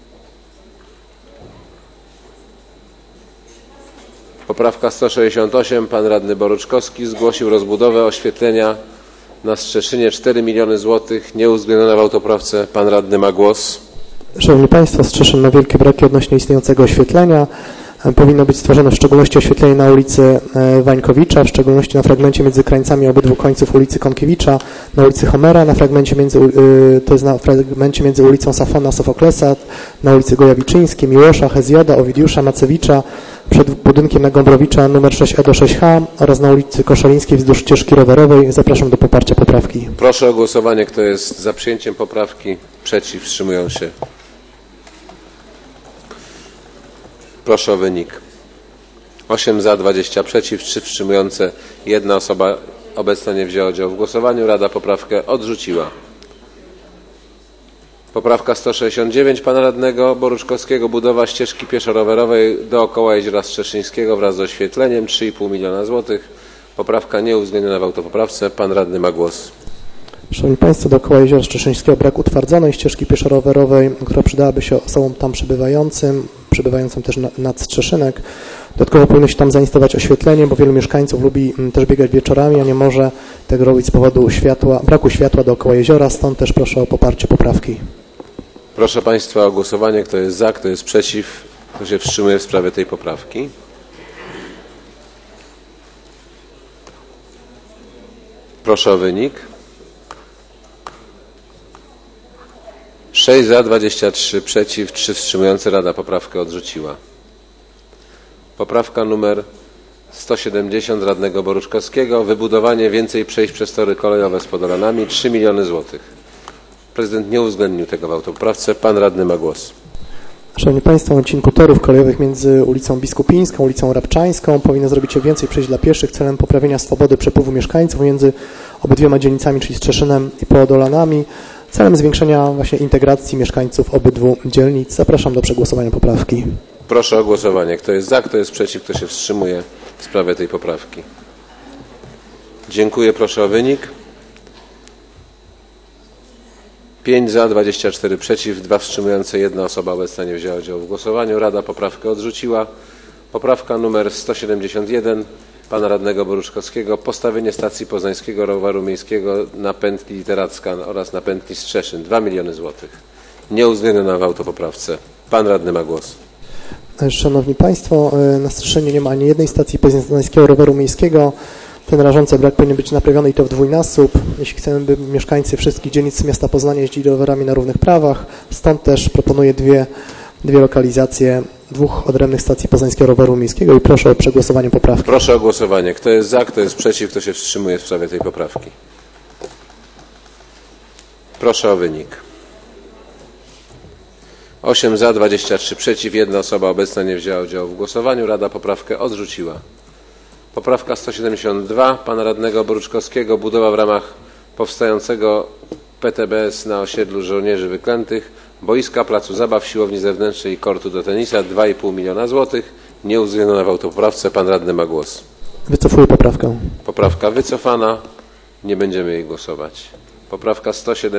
Poprawka 168. Pan radny Boruczkowski zgłosił rozbudowę oświetlenia na Strzeszynie 4 miliony złotych, nieuwzględniona w autopoprawce. Pan radny ma głos. Szanowni Państwo, Strzeszyn ma wielkie braki odnośnie istniejącego oświetlenia. Powinno być stworzone w szczególności oświetlenie na ulicy Wańkowicza, w szczególności na fragmencie między krańcami obydwu końców ulicy Konkiewicza, na ulicy Homera, na fragmencie między ulicą Safona, Sofoklesa, na ulicy Gojawiczyńskiej, Miłosza, Hezjoda, Owidiusza, Macewicza, przed budynkiem na Gombrowicza nr 6E do 6H oraz na ulicy Koszalińskiej wzdłuż ścieżki rowerowej. Zapraszam do poparcia poprawki. Proszę o głosowanie. Kto jest za przyjęciem poprawki? Przeciw? Wstrzymują się? Proszę o wynik. 8 za, 20 przeciw, 3 wstrzymujące, 1 osoba obecna nie wzięła udziału w głosowaniu. Rada poprawkę odrzuciła. Poprawka 169 pana radnego Boruczkowskiego. Budowa ścieżki pieszo-rowerowej dookoła Jeziora Strzeszyńskiego wraz z oświetleniem. 3,5 miliona złotych. Poprawka nieuwzględniona w autopoprawce. Pan radny ma głos. Szanowni Państwo, dookoła Jeziora Strzeszyńskiego brak utwardzonej ścieżki pieszo-rowerowej, która przydałaby się osobom tam przebywającym też nad Strzeszynek. Dodatkowo powinno się tam zainstalować oświetlenie, bo wielu mieszkańców lubi też biegać wieczorami, a nie może tego robić z powodu braku światła dookoła jeziora, stąd też proszę o poparcie poprawki. Proszę Państwa o głosowanie. Kto jest za, kto jest przeciw, kto się wstrzymuje w sprawie tej poprawki. Proszę o wynik. 6 za, 23 przeciw, 3 wstrzymujące. Rada poprawkę odrzuciła. Poprawka numer 170 radnego Boruczkowskiego. Wybudowanie więcej przejść przez tory kolejowe z Podolanami. 3 miliony złotych. Prezydent nie uwzględnił tego w autopoprawce. Pan radny ma głos. Szanowni Państwo, na odcinku torów kolejowych między ulicą Biskupińską, ulicą Rabczańską powinno zrobić się więcej przejść dla pieszych celem poprawienia swobody przepływu mieszkańców między obydwiema dzielnicami, czyli Strzeszynem i Podolanami, celem zwiększenia właśnie integracji mieszkańców obydwu dzielnic. Zapraszam do przegłosowania poprawki. Proszę o głosowanie. Kto jest za, kto jest przeciw, kto się wstrzymuje w sprawie tej poprawki. Dziękuję. Proszę o wynik. 5 za, 24 przeciw, 2 wstrzymujące, 1 osoba obecna nie wzięła udziału w głosowaniu. Rada poprawkę odrzuciła. Poprawka numer 171 pana radnego Boruczkowskiego. Postawienie stacji poznańskiego roweru miejskiego na pętli Literacka oraz na pętli Strzeszyn. 2 miliony złotych. Nie uwzględniona w autopoprawce. Pan radny ma głos. Szanowni Państwo, na Strzeszynie nie ma ani jednej stacji poznańskiego roweru miejskiego. Ten rażący brak powinien być naprawiony i to w dwójnasób, jeśli chcemy, by mieszkańcy wszystkich dzielnic miasta Poznania jeździli rowerami na równych prawach. Stąd też proponuję dwie lokalizacje 2 odrębnych stacji poznańskiego roweru miejskiego i proszę o przegłosowanie poprawki. Proszę o głosowanie. Kto jest za, kto jest przeciw, kto się wstrzymuje w sprawie tej poprawki. Proszę o wynik. 8 za, 23 przeciw, 1 osoba obecna nie wzięła udziału w głosowaniu. Rada poprawkę odrzuciła. Poprawka 172 pana radnego Boruczkowskiego. Budowa w ramach powstającego PTBS na osiedlu Żołnierzy Wyklętych boiska, placu zabaw, siłowni zewnętrznej i kortu do tenisa. 2,5 miliona złotych. Nie uwzględniona w autopoprawce. Pan radny ma głos. Wycofuję poprawkę. Poprawka wycofana. Nie będziemy jej głosować. Poprawka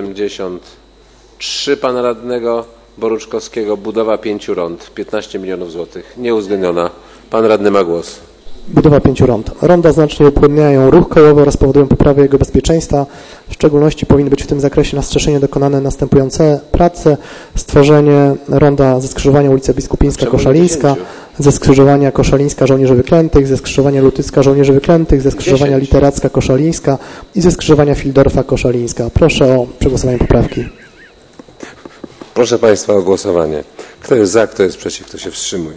173 pana radnego Boruczkowskiego. Budowa 5 rond. 15 milionów złotych. Nie uwzględniona. Pan radny ma głos. Budowa 5 rond. Ronda znacznie upłynniają ruch kolejowy oraz powodują poprawę jego bezpieczeństwa. W szczególności powinny być w tym zakresie na Strzeszynie dokonane następujące prace. Stworzenie ronda ze skrzyżowania ulica Biskupińska-Koszalińska, ze skrzyżowania Koszalińska Żołnierzy Wyklętych, ze skrzyżowania Lutycka Żołnierzy Wyklętych, ze skrzyżowania Literacka-Koszalińska i ze skrzyżowania Fildorfa-Koszalińska. Proszę o przegłosowanie poprawki. Proszę Państwa o głosowanie. Kto jest za, kto jest przeciw, kto się wstrzymuje.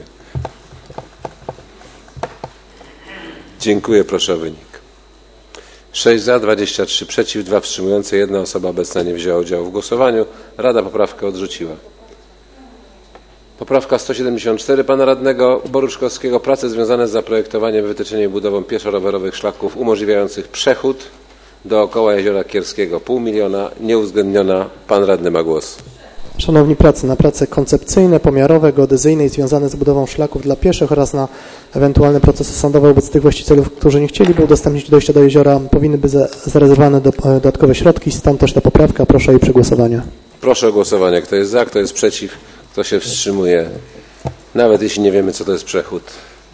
Dziękuję. Proszę o wynik. 6 za, 23 przeciw, 2 wstrzymujące, 1 osoba obecna nie wzięła udziału w głosowaniu. Rada poprawkę odrzuciła. Poprawka 174 pana radnego Boruczkowskiego. Prace związane z zaprojektowaniem, wytyczeniem i budową pieszo-rowerowych szlaków umożliwiających przechód dookoła Jeziora Kierskiego. 0,5 miliona. Nieuwzględniona. Pan radny ma głos. Szanowni, na prace koncepcyjne, pomiarowe, geodezyjne i związane z budową szlaków dla pieszych oraz na ewentualne procesy sądowe wobec tych właścicielów, którzy nie chcieliby udostępnić dojścia do jeziora, powinny być zarezerwowane dodatkowe środki, stąd też ta poprawka. Proszę o jej przegłosowanie. Proszę o głosowanie. Kto jest za, kto jest przeciw, kto się wstrzymuje, nawet jeśli nie wiemy, co to jest przechód.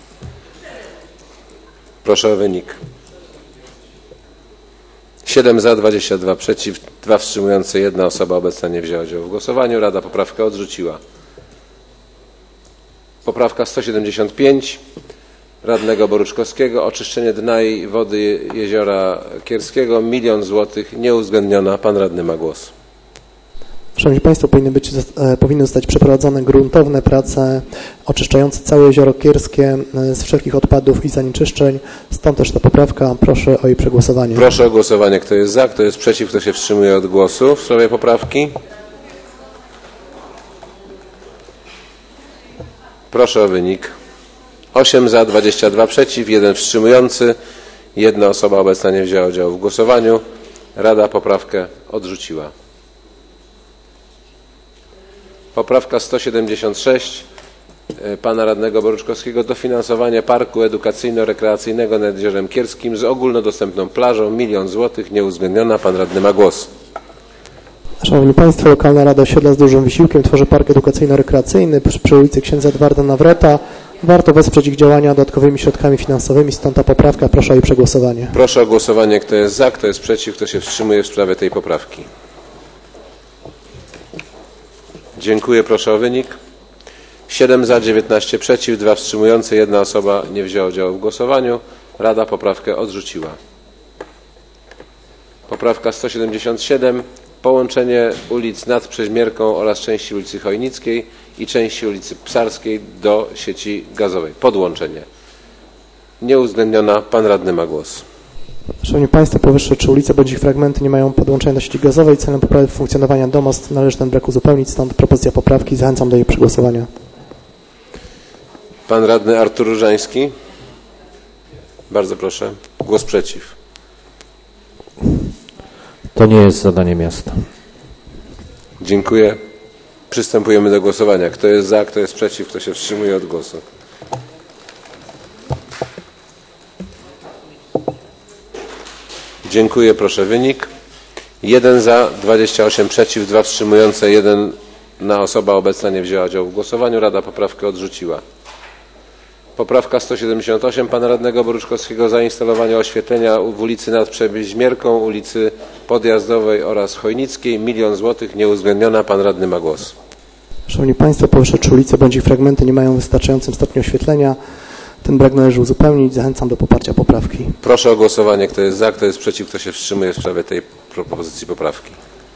Proszę o wynik. 7 za, 22 przeciw, 2 wstrzymujące, 1 osoba obecna nie wzięła udziału w głosowaniu. Rada poprawkę odrzuciła. Poprawka 175 radnego Boruczkowskiego. Oczyszczenie dna i wody Jeziora Kierskiego. 1 milion złotych. Nieuwzględniona. Pan radny ma głos. Szanowni Państwo, powinny zostać przeprowadzone gruntowne prace oczyszczające całe Jezioro Kierskie z wszelkich odpadów i zanieczyszczeń. Stąd też ta poprawka. Proszę o jej przegłosowanie. Proszę o głosowanie. Kto jest za, kto jest przeciw, kto się wstrzymuje od głosu w sprawie poprawki. Proszę o wynik. 8 za, 22 przeciw, 1 wstrzymujący. 1 osoba obecna nie wzięła udziału w głosowaniu. Rada poprawkę odrzuciła. Poprawka 176 pana radnego Boruczkowskiego. Dofinansowanie parku edukacyjno-rekreacyjnego nad Jeziorem Kierskim z ogólnodostępną plażą. 1 000 000 złotych. Nieuwzględniona. Pan radny ma głos. Szanowni Państwo, lokalna Rada Osiedla z dużym wysiłkiem tworzy park edukacyjno-rekreacyjny przy ulicy Księdza Edwarda Nawrota. Warto wesprzeć ich działania dodatkowymi środkami finansowymi, stąd ta poprawka. Proszę o jej przegłosowanie. Proszę o głosowanie, kto jest za, kto jest przeciw, kto się wstrzymuje w sprawie tej poprawki. Dziękuję, proszę o wynik. 7 za, 19 przeciw, 2 wstrzymujące, 1 osoba nie wzięła udziału w głosowaniu. Rada poprawkę odrzuciła. Poprawka 177. Połączenie ulic nad Przeźmierką oraz części ulicy Chojnickiej i części ulicy Psarskiej do sieci gazowej. Podłączenie. Nieuwzględniona. Pan radny ma głos. Szanowni Państwo, powyższe 3 ulice bądź ich fragmenty nie mają podłączenia do sieci gazowej. Celem poprawy funkcjonowania domostw należy ten brak uzupełnić, stąd propozycja poprawki. Zachęcam do jej przegłosowania. Pan radny Artur Różański. Bardzo proszę. Głos przeciw. To nie jest zadanie miasta. Dziękuję. Przystępujemy do głosowania. Kto jest za, kto jest przeciw, kto się wstrzymuje od głosu. Dziękuję. Proszę wynik. 1 za, 28 przeciw, 2 wstrzymujące, 1 osoba obecna nie wzięła udziału w głosowaniu. Rada poprawkę odrzuciła. Poprawka 178 pana radnego Boruczkowskiego. Zainstalowanie oświetlenia w ulicy nad Przeźmierką, ulicy Podjazdowej oraz Chojnickiej. 1 000 000 złotych. Nieuwzględniona. Pan radny ma głos. Szanowni Państwo, powyższe 3 ulice bądź ich fragmenty nie mają w wystarczającym stopniu oświetlenia. Ten brak należy uzupełnić. Zachęcam do poparcia poprawki. Proszę o głosowanie. Kto jest za, kto jest przeciw, kto się wstrzymuje w sprawie tej propozycji poprawki.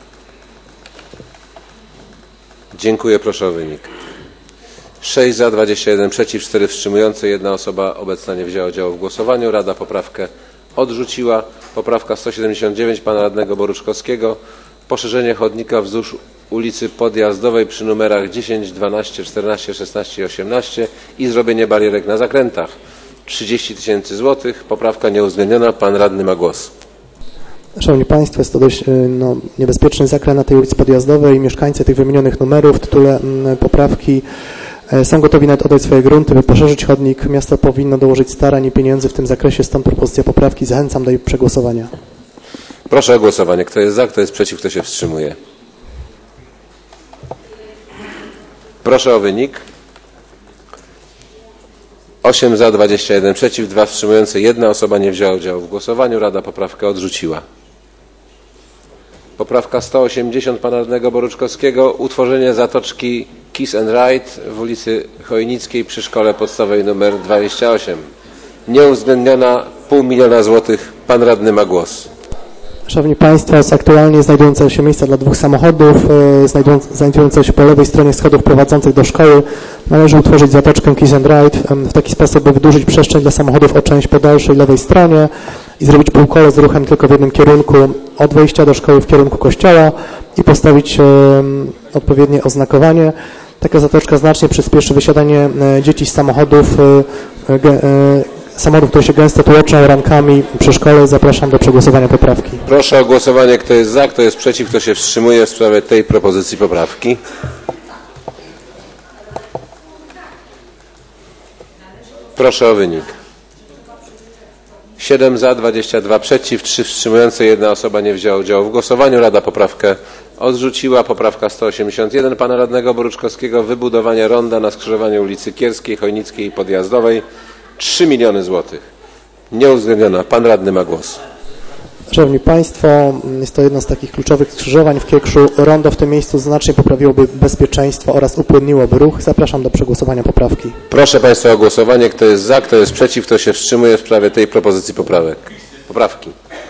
Dziękuję. Proszę o wynik. 6 za, 21 przeciw, 4 wstrzymujące, 1 osoba obecna nie wzięła udziału w głosowaniu. Rada poprawkę odrzuciła. Poprawka 179 pana radnego Boruczkowskiego. Poszerzenie chodnika wzdłuż ulicy Podjazdowej przy numerach 10, 12, 14, 16 i 18 i zrobienie barierek na zakrętach. 30 000 złotych. Poprawka nieuwzględniona. Pan radny ma głos. Szanowni Państwo, jest to dość niebezpieczny zakręt na tej ulicy Podjazdowej. Mieszkańcy tych wymienionych numerów w tytule poprawki są gotowi nawet oddać swoje grunty, by poszerzyć chodnik. Miasto powinno dołożyć starań i pieniędzy w tym zakresie, stąd propozycja poprawki. Zachęcam do jej przegłosowania. Proszę o głosowanie. Kto jest za, kto jest przeciw, kto się wstrzymuje. Proszę o wynik. 8 za, 21 przeciw, 2 wstrzymujące, 1 osoba nie wzięła udziału w głosowaniu. Rada poprawkę odrzuciła. Poprawka 180 pana radnego Boruczkowskiego. Utworzenie zatoczki Kiss and Ride w ulicy Chojnickiej przy szkole podstawowej nr 28. Nieuwzględniona. 500 000 złotych. Pan radny ma głos. Szanowni Państwo, z aktualnie znajdujące się miejsca dla 2 samochodów, znajdujące się po lewej stronie schodów prowadzących do szkoły, należy utworzyć zatoczkę Kiss and Ride w taki sposób, by wydłużyć przestrzeń dla samochodów o część po dalszej lewej stronie i zrobić półkole z ruchem tylko w jednym kierunku od wejścia do szkoły w kierunku kościoła i postawić odpowiednie oznakowanie. Taka zatoczka znacznie przyspieszy wysiadanie dzieci z samochodów, które się gęsto tłoczą rankami przy szkole. Zapraszam do przegłosowania poprawki. Proszę o głosowanie. Kto jest za, kto jest przeciw, kto się wstrzymuje w sprawie tej propozycji poprawki. Proszę o wynik. 7 za, 22 przeciw, 3 wstrzymujące, 1 osoba nie wzięła udziału w głosowaniu. Rada poprawkę odrzuciła. Poprawka 181 pana radnego Boruczkowskiego. Wybudowanie ronda na skrzyżowaniu ulicy Kierskiej, Chojnickiej i Podjazdowej. 3 000 000 złotych. Nieuwzględniona. Pan radny ma głos. Szanowni Państwo, jest to jedno z takich kluczowych skrzyżowań w Kiekszu. Rondo w tym miejscu znacznie poprawiłoby bezpieczeństwo oraz upłynniłoby ruch. Zapraszam do przegłosowania poprawki. Proszę Państwa o głosowanie. Kto jest za, kto jest przeciw, kto się wstrzymuje w sprawie tej propozycji poprawki.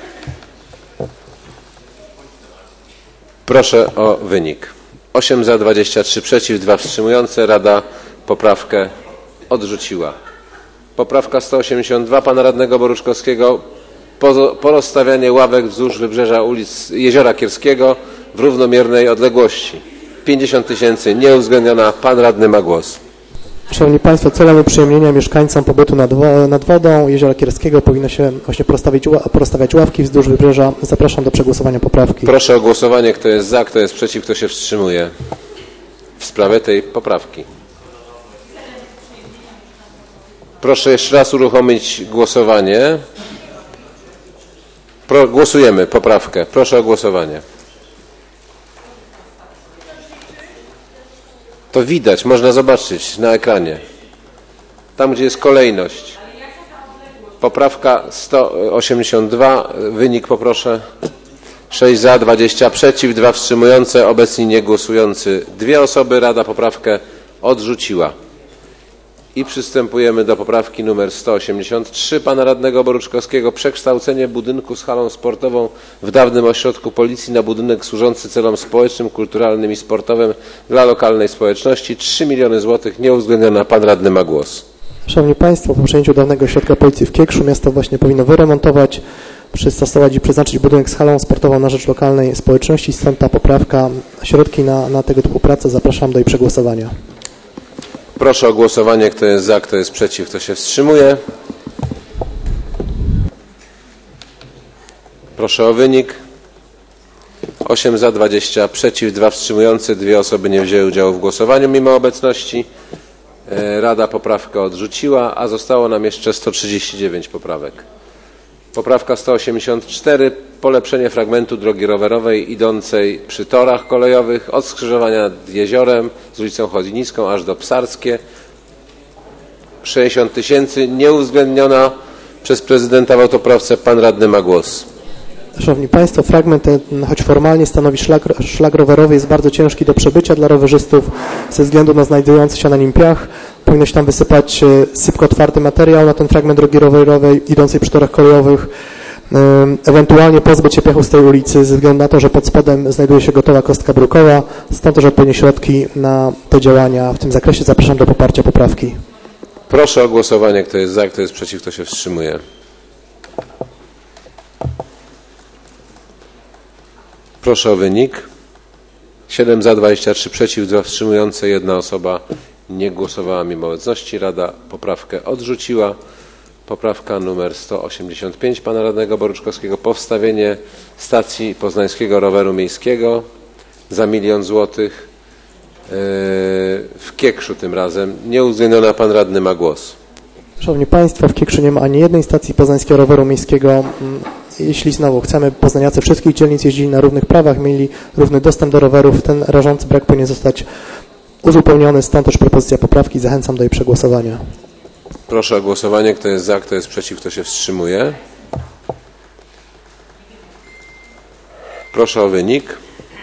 Proszę o wynik. 8 za, 23 przeciw, 2 wstrzymujące. Rada poprawkę odrzuciła. Poprawka 182 pana radnego Boruczkowskiego. Porozstawianie ławek wzdłuż wybrzeża ulic Jeziora Kierskiego w równomiernej odległości. 50 000. Nieuwzględniona. Pan radny ma głos. Szanowni Państwo, celem uprzyjemnienia mieszkańcom pobytu nad wodą Jeziora Kierskiego powinno się właśnie prostawiać ławki wzdłuż wybrzeża. Zapraszam do przegłosowania poprawki. Proszę o głosowanie, kto jest za, kto jest przeciw, kto się wstrzymuje w sprawie tej poprawki. Proszę jeszcze raz uruchomić głosowanie. Głosujemy poprawkę. Proszę o głosowanie. To widać, można zobaczyć na ekranie. Tam, gdzie jest kolejność. Poprawka 182. Wynik poproszę. 6 za, 20 przeciw, 2 wstrzymujące, obecni niegłosujący 2 osoby. Rada poprawkę odrzuciła. I przystępujemy do poprawki numer 183 pana radnego Boruczkowskiego. Przekształcenie budynku z halą sportową w dawnym ośrodku policji na budynek służący celom społecznym, kulturalnym i sportowym dla lokalnej społeczności. 3 miliony złotych nieuwzględniona. Pan radny ma głos. Szanowni Państwo, po przejęciu dawnego ośrodka policji w Kiekszu miasto właśnie powinno wyremontować, przystosować i przeznaczyć budynek z halą sportową na rzecz lokalnej społeczności. Stąd ta poprawka. Środki na tego typu pracę zapraszam do jej przegłosowania. Proszę o głosowanie, kto jest za, kto jest przeciw, kto się wstrzymuje. Proszę o wynik. 8 za, 20 przeciw, 2 wstrzymujący, 2 osoby nie wzięły udziału w głosowaniu mimo obecności. Rada poprawkę odrzuciła, a zostało nam jeszcze 139 poprawek. Poprawka 184. Polepszenie fragmentu drogi rowerowej idącej przy torach kolejowych od skrzyżowania nad jeziorem z ulicą Chodzinicką aż do Psarskie. 60 000. Nieuwzględniona przez prezydenta w autoprawce. Pan radny ma głos. Szanowni Państwo, fragment ten, choć formalnie stanowi szlak rowerowy, jest bardzo ciężki do przebycia dla rowerzystów ze względu na znajdujący się na nim piach. Powinno się tam wysypać sypko twardy materiał na ten fragment drogi rowerowej idącej przy torach kolejowych. Ewentualnie pozbyć się piachu z tej ulicy ze względu na to, że pod spodem znajduje się gotowa kostka brukowa. Stąd też odpowiednie środki na te działania w tym zakresie. Zapraszam do poparcia poprawki. Proszę o głosowanie, kto jest za, kto jest przeciw, kto się wstrzymuje. Proszę o wynik. 7 za, 23 przeciw, 2 wstrzymujące, 1 osoba nie głosowała mimo obecności. Rada poprawkę odrzuciła. Poprawka numer 185 pana radnego Boruczkowskiego. Powstawienie stacji poznańskiego roweru miejskiego za 1 000 000 złotych w Kiekszu tym razem. Nieuwzględniona. Pan radny ma głos. Szanowni Państwo, w Kiekszu nie ma ani jednej stacji poznańskiego roweru miejskiego. Jeśli znowu chcemy, poznaniacy wszystkich dzielnic jeździli na równych prawach, mieli równy dostęp do rowerów, ten rażący brak powinien zostać uzupełniony. Stąd też propozycja poprawki. Zachęcam do jej przegłosowania. Proszę o głosowanie. Kto jest za, kto jest przeciw, kto się wstrzymuje. Proszę o wynik.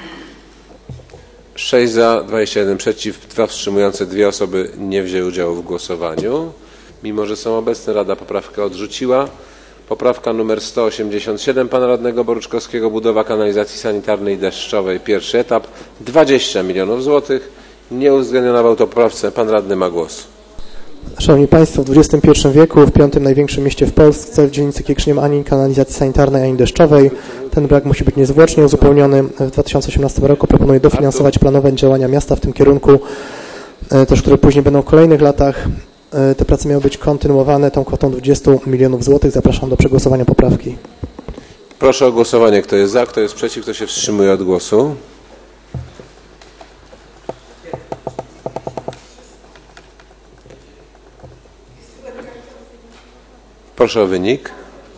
6 za, 21 przeciw, 2 wstrzymujące, 2 osoby nie wzięły udziału w głosowaniu. Mimo że są obecne, Rada poprawkę odrzuciła. Poprawka numer 187 pana radnego Boruczkowskiego. Budowa kanalizacji sanitarnej deszczowej. Pierwszy etap. 20 milionów złotych. Nieuwzględniona w autopoprawce. Pan radny ma głos. Szanowni Państwo, w XXI wieku, w 5. największym mieście w Polsce, w dzielnicy Kieksz nie ma ani kanalizacji sanitarnej, ani deszczowej. Ten brak musi być niezwłocznie uzupełniony. W 2018 roku proponuję dofinansować planowe działania miasta w tym kierunku, też które później będą w kolejnych latach. Te prace miały być kontynuowane tą kwotą 20 milionów złotych. Zapraszam do przegłosowania poprawki. Proszę o głosowanie. Kto jest za, kto jest przeciw, kto się wstrzymuje od głosu. Proszę o wynik.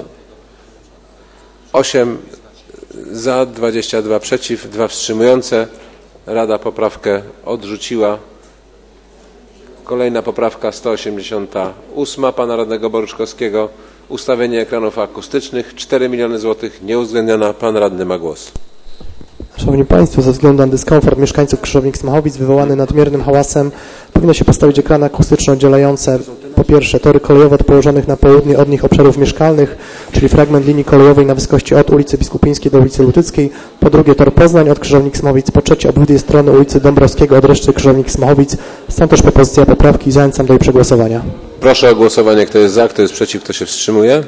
8 za, 22 przeciw, 2 wstrzymujące. Rada poprawkę odrzuciła. Kolejna poprawka 188 pana radnego Boruczkowskiego. Ustawienie ekranów akustycznych. 4 miliony złotych. Nieuwzględniona. Pan radny ma głos. Szanowni Państwo, ze względu na dyskomfort mieszkańców Krzyżownik-Smachowic wywołany nadmiernym hałasem powinno się postawić ekrany akustyczne oddzielające po pierwsze tory kolejowe od położonych na południe od nich obszarów mieszkalnych, czyli fragment linii kolejowej na wysokości od ulicy Biskupińskiej do ulicy Lutyckiej, po drugie tor Poznań od Krzyżownik-Smachowic, po trzecie obydwie strony ulicy Dąbrowskiego od reszty Krzyżownik-Smachowic. Stąd też propozycja poprawki. Zachęcam do jej przegłosowania. Proszę o głosowanie. Kto jest za, kto jest przeciw, kto się wstrzymuje.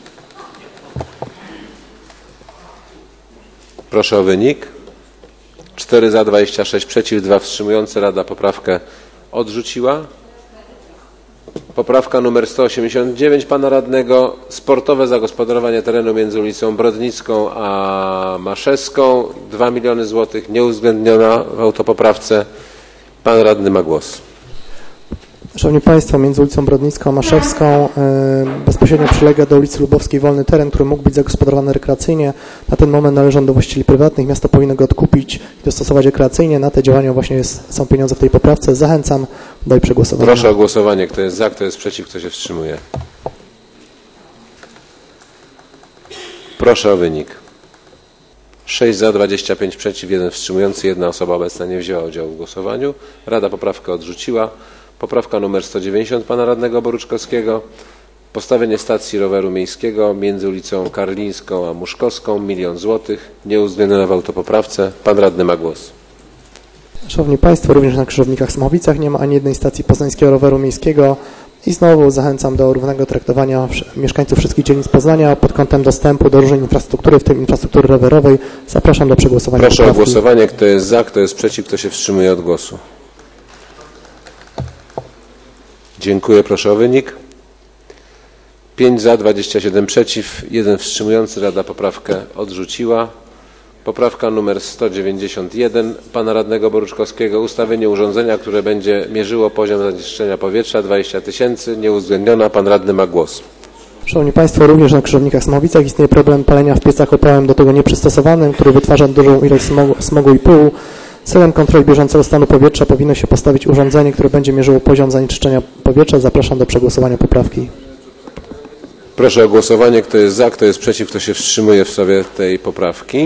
Proszę o wynik. 4 za, 26 przeciw, 2 wstrzymujące. Rada poprawkę odrzuciła. Poprawka numer 189 pana radnego. Sportowe zagospodarowanie terenu między ulicą Brodnicką a Maszewską. 2 miliony złotych. Nieuwzględniona w autopoprawce. Pan radny ma głos. Szanowni Państwo, między ulicą Brodnicką a Maszewską bezpośrednio przylega do ulicy Lubowskiej wolny teren, który mógł być zagospodarowany rekreacyjnie. Na ten moment należy on do właścicieli prywatnych. Miasto powinno go odkupić i dostosować rekreacyjnie. Na te działania właśnie są pieniądze w tej poprawce. Zachęcam do jej przegłosowania. Proszę o głosowanie. Kto jest za, kto jest przeciw, kto się wstrzymuje. Proszę o wynik. 6 za, 25 przeciw, 1 wstrzymujący. 1 osoba obecna nie wzięła udziału w głosowaniu. Rada poprawkę odrzuciła. Poprawka numer 190 pana radnego Boruczkowskiego. Postawienie stacji roweru miejskiego między ulicą Karlińską a Muszkowską. 1 000 000 złotych. Nieuwzględniona w autopoprawce. Pan radny ma głos. Szanowni Państwo, również na Krzyżownikach Smachowicach nie ma ani jednej stacji poznańskiego roweru miejskiego i znowu zachęcam do równego traktowania mieszkańców wszystkich dzielnic Poznania pod kątem dostępu do różnej infrastruktury, w tym infrastruktury rowerowej. Zapraszam do przegłosowania. Proszę poprawki. o głosowanie. Kto jest za, kto jest przeciw, kto się wstrzymuje od głosu. Dziękuję. Proszę o wynik. 5 za, 27 przeciw, 1 wstrzymujący. Rada poprawkę odrzuciła. Poprawka numer 191 pana radnego Boruczkowskiego. Ustawienie urządzenia, które będzie mierzyło poziom zanieczyszczenia powietrza. 20 000. Nieuwzględniona. Pan radny ma głos. Szanowni Państwo, również na Krzyżownikach Smachowicach istnieje problem palenia w piecach opałem do tego nieprzystosowanym, który wytwarza dużą ilość smogu i pyłu. Celem kontroli bieżącego stanu powietrza powinno się postawić urządzenie, które będzie mierzyło poziom zanieczyszczenia powietrza. Zapraszam do przegłosowania poprawki. Proszę o głosowanie. Kto jest za, kto jest przeciw, kto się wstrzymuje w sprawie tej poprawki.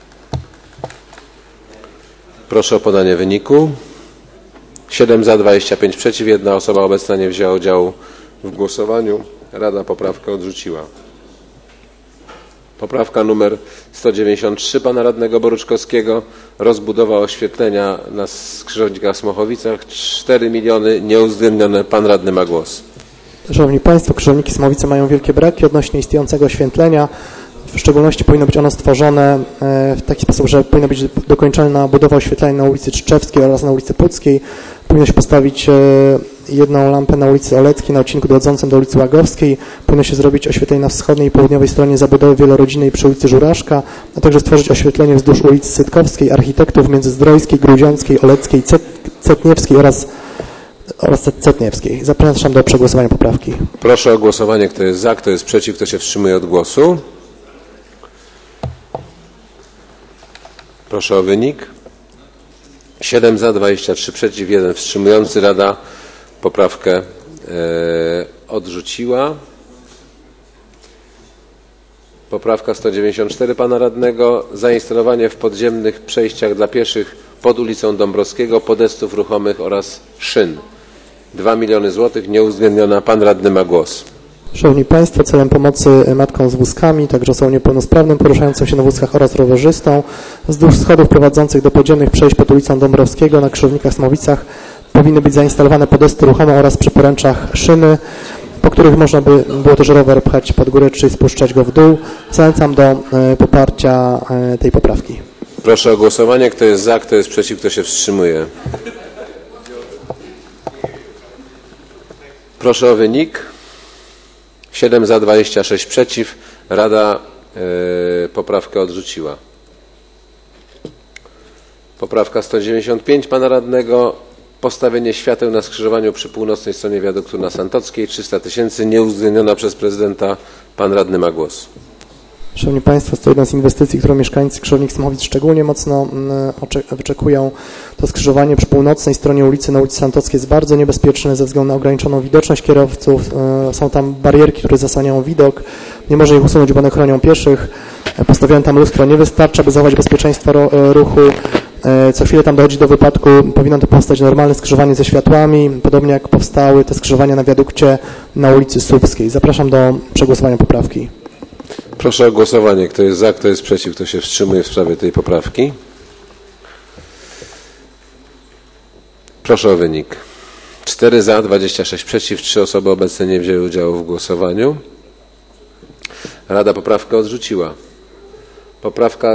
Proszę o podanie wyniku. 7 za, 25 przeciw. 1 osoba obecna nie wzięła udziału w głosowaniu. Rada poprawkę odrzuciła. Poprawka numer 193 pana radnego Boruczkowskiego. Rozbudowa oświetlenia na Krzyżownikach Smachowicach. 4 miliony. Nieuwzględnione. Pan radny ma głos. Szanowni Państwo, Krzyżowniki Smochowice mają wielkie braki odnośnie istniejącego oświetlenia. W szczególności powinno być ono stworzone w taki sposób, że powinna być dokończona budowa oświetlenia na ulicy Czczewskiej oraz na ulicy Puckiej. Powinno się postawić jedną lampę na ulicy Oleckiej, na odcinku dochodzącym do ulicy Łagowskiej. Powinno się zrobić oświetlenie na wschodniej i południowej stronie zabudowy wielorodzinnej przy ulicy Żuraszka, a także stworzyć oświetlenie wzdłuż ulicy Sytkowskiej, Architektów, Międzyzdrojskiej, Grudziąckiej, Oleckiej, Cetniewskiej oraz Cetniewskiej. Zapraszam do przegłosowania poprawki. Proszę o głosowanie. Kto jest za, kto jest przeciw, kto się wstrzymuje od głosu. Proszę o wynik. 7 za, 23 przeciw, 1 wstrzymujący. Rada poprawkę odrzuciła. Poprawka 194 pana radnego. Zainstalowanie w podziemnych przejściach dla pieszych pod ulicą Dąbrowskiego podestów ruchomych oraz szyn. 2 miliony złotych. Nieuwzględniona. Pan radny ma głos. Szanowni Państwo, celem pomocy matkom z wózkami, także osobom niepełnosprawnym poruszającym się na wózkach oraz rowerzystom, wzdłuż schodów prowadzących do podziemnych przejść pod ulicą Dąbrowskiego na Krzyżownikach Smachowicach powinny być zainstalowane podesty ruchome oraz przy poręczach szyny, po których można by było też rower pchać pod górę czy spuszczać go w dół. Zachęcam do poparcia tej poprawki. Proszę o głosowanie. Kto jest za, kto jest przeciw, kto się wstrzymuje. Proszę o wynik. 7 za, 26 przeciw. Rada poprawkę odrzuciła. Poprawka 195 pana radnego. Postawienie świateł na skrzyżowaniu przy północnej stronie wiaduktu na Santockiej. 300 000. Nieuwzględniona przez prezydenta. Pan radny ma głos. Szanowni Państwo, jest to jedna z inwestycji, którą mieszkańcy Krzyżownik Smochowic szczególnie mocno wyczekują. To skrzyżowanie przy północnej stronie ulicy, na ulicy Santockiej, jest bardzo niebezpieczne ze względu na ograniczoną widoczność kierowców. Są tam barierki, które zasłaniają widok. Nie można ich usunąć, bo one chronią pieszych. Postawione tam lustro nie wystarcza, by zachować bezpieczeństwo ruchu. Co chwilę tam dochodzi do wypadku. Powinno to powstać normalne skrzyżowanie ze światłami, podobnie jak powstały te skrzyżowania na wiadukcie na ulicy Słupskiej. Zapraszam do przegłosowania poprawki. Proszę o głosowanie. Kto jest za, kto jest przeciw, kto się wstrzymuje w sprawie tej poprawki. Proszę o wynik. 4 za, 26 przeciw, 3 osoby obecne nie wzięły udziału w głosowaniu. Rada poprawkę odrzuciła. Poprawka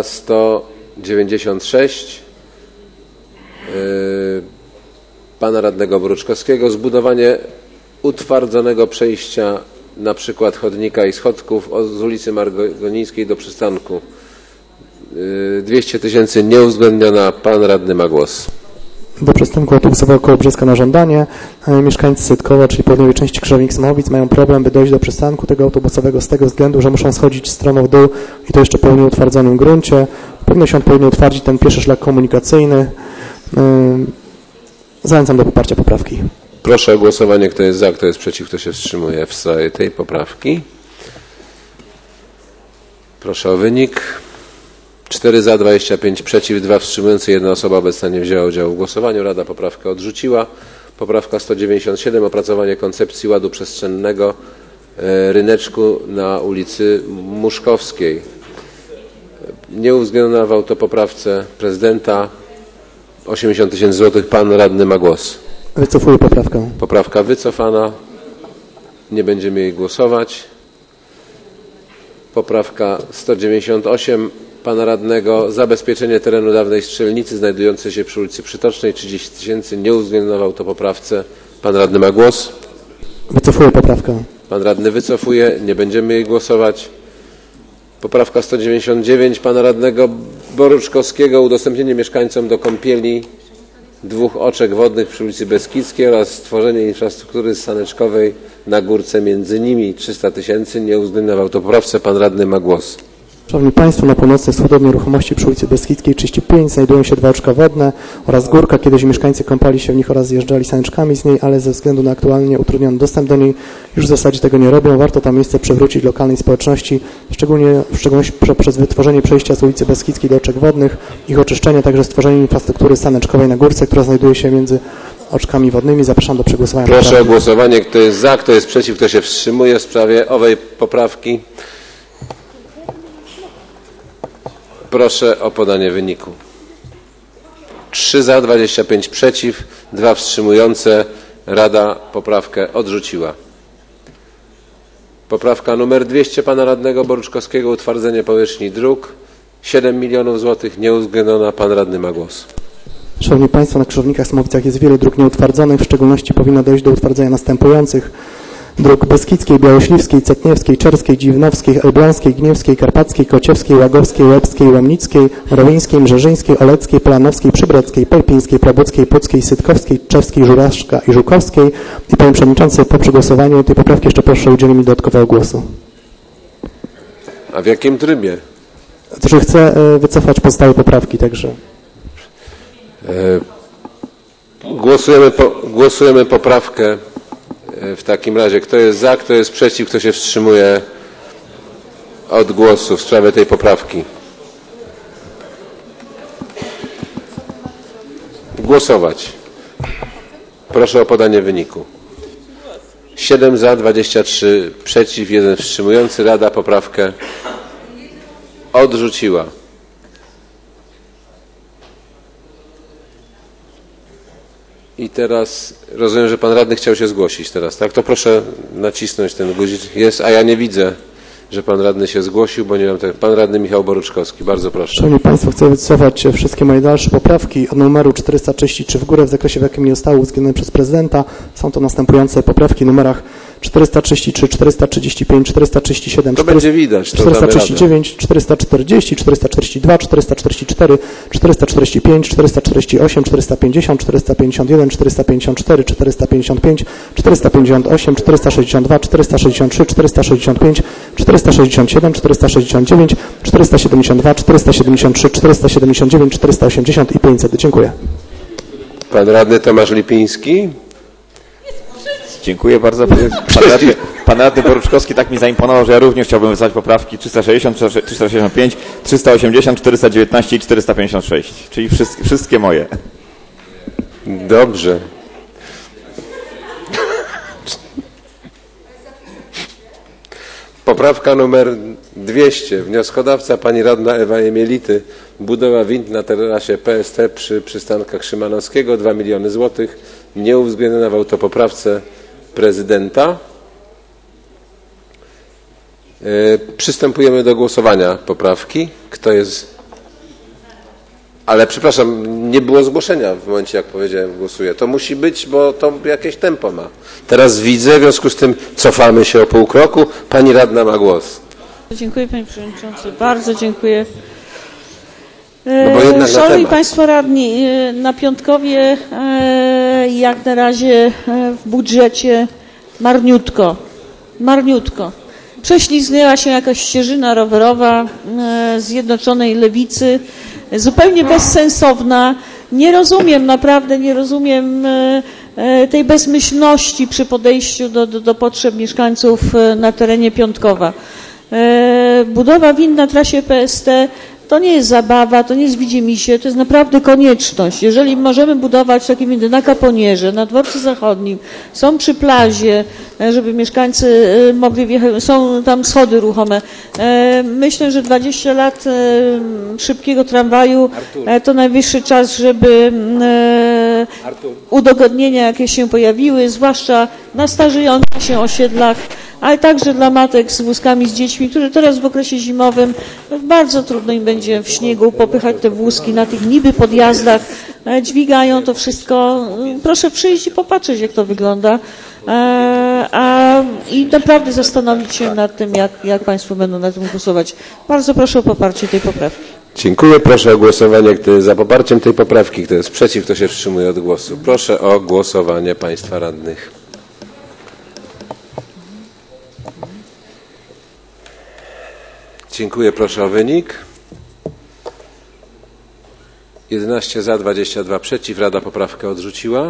196 pana radnego Boruczkowskiego. Zbudowanie utwardzonego przejścia, na przykład chodnika i schodków z ulicy Margonińskiej do przystanku. 200 000 nieuwzględniona. Pan radny ma głos. Do przystanku autobusowego Kołobrzeska na żądanie. Mieszkańcy Sytkowa, czyli południowej części Krzyżownik-Smowic, mają problem, by dojść do przystanku tego autobusowego z tego względu, że muszą schodzić stroną w dół i to jeszcze po nieutwardzonym gruncie. Powinno się odpowiednio utwardzić ten pieszy szlak komunikacyjny. Zachęcam do poparcia poprawki. Proszę o głosowanie, kto jest za, kto jest przeciw, kto się wstrzymuje w sprawie tej poprawki. Proszę o wynik. 4 za, 25 przeciw, 2 wstrzymujący, 1 osoba obecna nie wzięła udziału w głosowaniu. Rada poprawkę odrzuciła. Poprawka 197. Opracowanie koncepcji ładu przestrzennego ryneczku na ulicy Muszkowskiej. Nieuwzględniona w autopoprawce prezydenta. 80 000 złotych. Pan radny ma głos. Wycofuję poprawkę. Poprawka wycofana. Nie będziemy jej głosować. Poprawka 198 pana radnego. Zabezpieczenie terenu dawnej strzelnicy znajdującej się przy ulicy Przytocznej. 30 000. Nieuwzględniona w autopoprawce. Pan radny ma głos. Wycofuję poprawkę. Pan radny wycofuje. Nie będziemy jej głosować. Poprawka 199 pana radnego Boruczkowskiego. Udostępnienie mieszkańcom do kąpieli 2 oczek wodnych przy ulicy Beskidzkiej oraz stworzenie infrastruktury saneczkowej na górce między nimi. 300 000. Nieuwzględniona w autopoprawce. Pan radny ma głos. Szanowni Państwo, na północnej wschód od nieruchomości przy ulicy Beskidzkiej 35 znajdują się 2 oczka wodne oraz górka. Kiedyś mieszkańcy kąpali się w nich oraz zjeżdżali saneczkami z niej, ale ze względu na aktualnie utrudniony dostęp do niej już w zasadzie tego nie robią. Warto to miejsce przywrócić lokalnej społeczności, w szczególności przez wytworzenie przejścia z ulicy Beskidzkiej do oczek wodnych, ich oczyszczenie, także stworzenie infrastruktury saneczkowej na górce, która znajduje się między oczkami wodnymi. Zapraszam do przegłosowania. Proszę o głosowanie, kto jest za, kto jest przeciw, kto się wstrzymuje w sprawie owej poprawki. Proszę o podanie wyniku. 3 za, 25 przeciw, 2 wstrzymujące. Rada poprawkę odrzuciła. Poprawka numer 200 pana radnego Boruczkowskiego. Utwardzenie powierzchni dróg. 7 milionów złotych. Nieuwzględniona. Pan radny ma głos. Szanowni Państwo, na Krzyżownikach-Smowicach jest wiele dróg nieutwardzonych. W szczególności powinno dojść do utwardzenia następujących dróg: Beskidzkiej, Białośliwskiej, Cetniewskiej, Czerskiej, Dziwnowskiej, Elbląskiej, Gniewskiej, Karpackiej, Kociewskiej, Łagowskiej, Łebskiej, Łomnickiej, Mrowińskiej, Mrzeżyńskiej, Oleckiej, Polanowskiej, Przybreckiej, Pelpińskiej, Prabuckiej, Puckiej, Sytkowskiej, Czewskiej, Żuraszka i Żukowskiej. I Panie Przewodniczący, po przegłosowaniu tej poprawki jeszcze proszę o udzielenie mi dodatkowego głosu. A w jakim trybie? Znaczy chcę wycofać pozostałe poprawki, także. Głosujemy poprawkę. W takim razie, kto jest za, kto jest przeciw, kto się wstrzymuje od głosu w sprawie tej poprawki? Głosować. Proszę o podanie wyniku. 7 za, 23 przeciw, 1 wstrzymujący. Rada poprawkę odrzuciła. I teraz rozumiem, że pan radny chciał się zgłosić teraz, tak? To proszę nacisnąć ten guzik. Jest, a ja nie widzę, że pan radny się zgłosił, bo nie mam tego. Pan radny Michał Boruczkowski, bardzo proszę. Szanowni Państwo, chcę wycofać wszystkie moje dalsze poprawki od numeru 433 w górę w zakresie, w jakim nie zostały uwzględnione przez prezydenta. Są to następujące poprawki w numerach 433, 435, 437, to będzie widać, to 439, 440, 442, 444, 445, 448, 450, 451, 454, 455, 458, 462, 463, 465, 467, 469, 472, 473, 479, 480 i 500. Dziękuję. Pan radny Tomasz Lipiński. Dziękuję bardzo. Pan radny Boruczkowski tak mi zaimponował, że ja również chciałbym wycofać poprawki 360, 365, 380, 419 i 456, czyli wszystkie moje. Dobrze. Poprawka numer 200. Wnioskodawca pani radna Ewa Jemielity. Budowa wind na terasie PST przy przystankach Szymanowskiego. 2 miliony złotych. Nieuwzględniona w autopoprawce prezydenta. Przystępujemy do głosowania poprawki. Kto jest Ale przepraszam, nie było zgłoszenia w momencie, jak powiedziałem, głosuję. To musi być, bo to jakieś tempo ma. Teraz widzę, w związku z tym cofamy się o pół kroku. Pani radna ma głos. Dziękuję panie przewodniczący, bardzo dziękuję. No bo jednak na Szanowni temat. państwo radni, na Piątkowie jak na razie w budżecie marniutko. Prześlizgnęła się jakaś ścieżyna rowerowa Zjednoczonej Lewicy, zupełnie bezsensowna. Nie rozumiem, naprawdę nie rozumiem tej bezmyślności przy podejściu do potrzeb mieszkańców na terenie Piątkowa. Budowa win na trasie PST to nie jest zabawa, to nie jest widzimisię, to jest naprawdę konieczność. Jeżeli możemy budować takie windy na Kaponierze, na Dworcu Zachodnim, są przy plazie, żeby mieszkańcy mogli wjechać, są tam schody ruchome. Myślę, że 20 lat szybkiego tramwaju to najwyższy czas, żeby udogodnienia jakieś się pojawiły, zwłaszcza na starzejących się osiedlach, ale także dla matek z wózkami z dziećmi, które teraz w okresie zimowym bardzo trudno im będzie w śniegu popychać te wózki na tych niby podjazdach, dźwigają to wszystko. Proszę przyjść i popatrzeć, jak to wygląda i naprawdę zastanowić się nad tym, jak państwo będą na tym głosować. Bardzo proszę o poparcie tej poprawki. Dziękuję. Proszę o głosowanie, kto jest za poparciem tej poprawki, kto jest przeciw, kto się wstrzymuje od głosu. Proszę o głosowanie państwa radnych. Dziękuję. Proszę o wynik. 11 za, 22 przeciw. Rada poprawkę odrzuciła.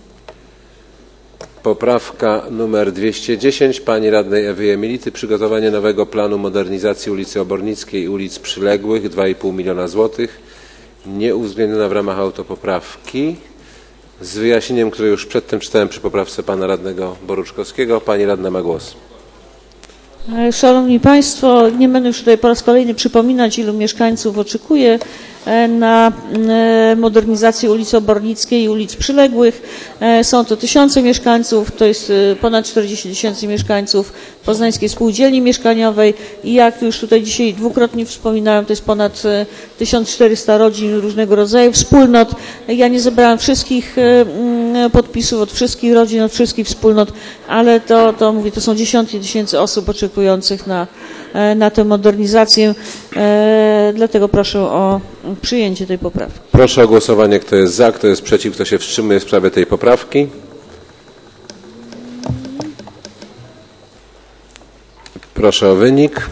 Poprawka numer 210 pani radnej Ewy Emility. Przygotowanie nowego planu modernizacji ulicy Obornickiej i ulic przyległych. 2,5 miliona złotych. Nie uwzględniona w ramach autopoprawki. Z wyjaśnieniem, które już przedtem czytałem przy poprawce pana radnego Boruczkowskiego. Pani radna ma głos. Szanowni Państwo, nie będę już tutaj po raz kolejny przypominać, ilu mieszkańców oczekuje na modernizację ulicy Obornickiej i ulic przyległych. Są to tysiące mieszkańców, to jest ponad 40 000 mieszkańców Poznańskiej Spółdzielni Mieszkaniowej i jak już tutaj dzisiaj dwukrotnie wspominałem, to jest ponad 1400 rodzin różnego rodzaju, wspólnot. Ja nie zebrałam wszystkich podpisów od wszystkich rodzin, od wszystkich wspólnot, ale to mówię, to są dziesiątki tysięcy osób oczekujących na tę modernizację. Dlatego proszę o przyjęcie tej poprawki. Proszę o głosowanie, kto jest za, kto jest przeciw, kto się wstrzymuje w sprawie tej poprawki. Proszę o wynik.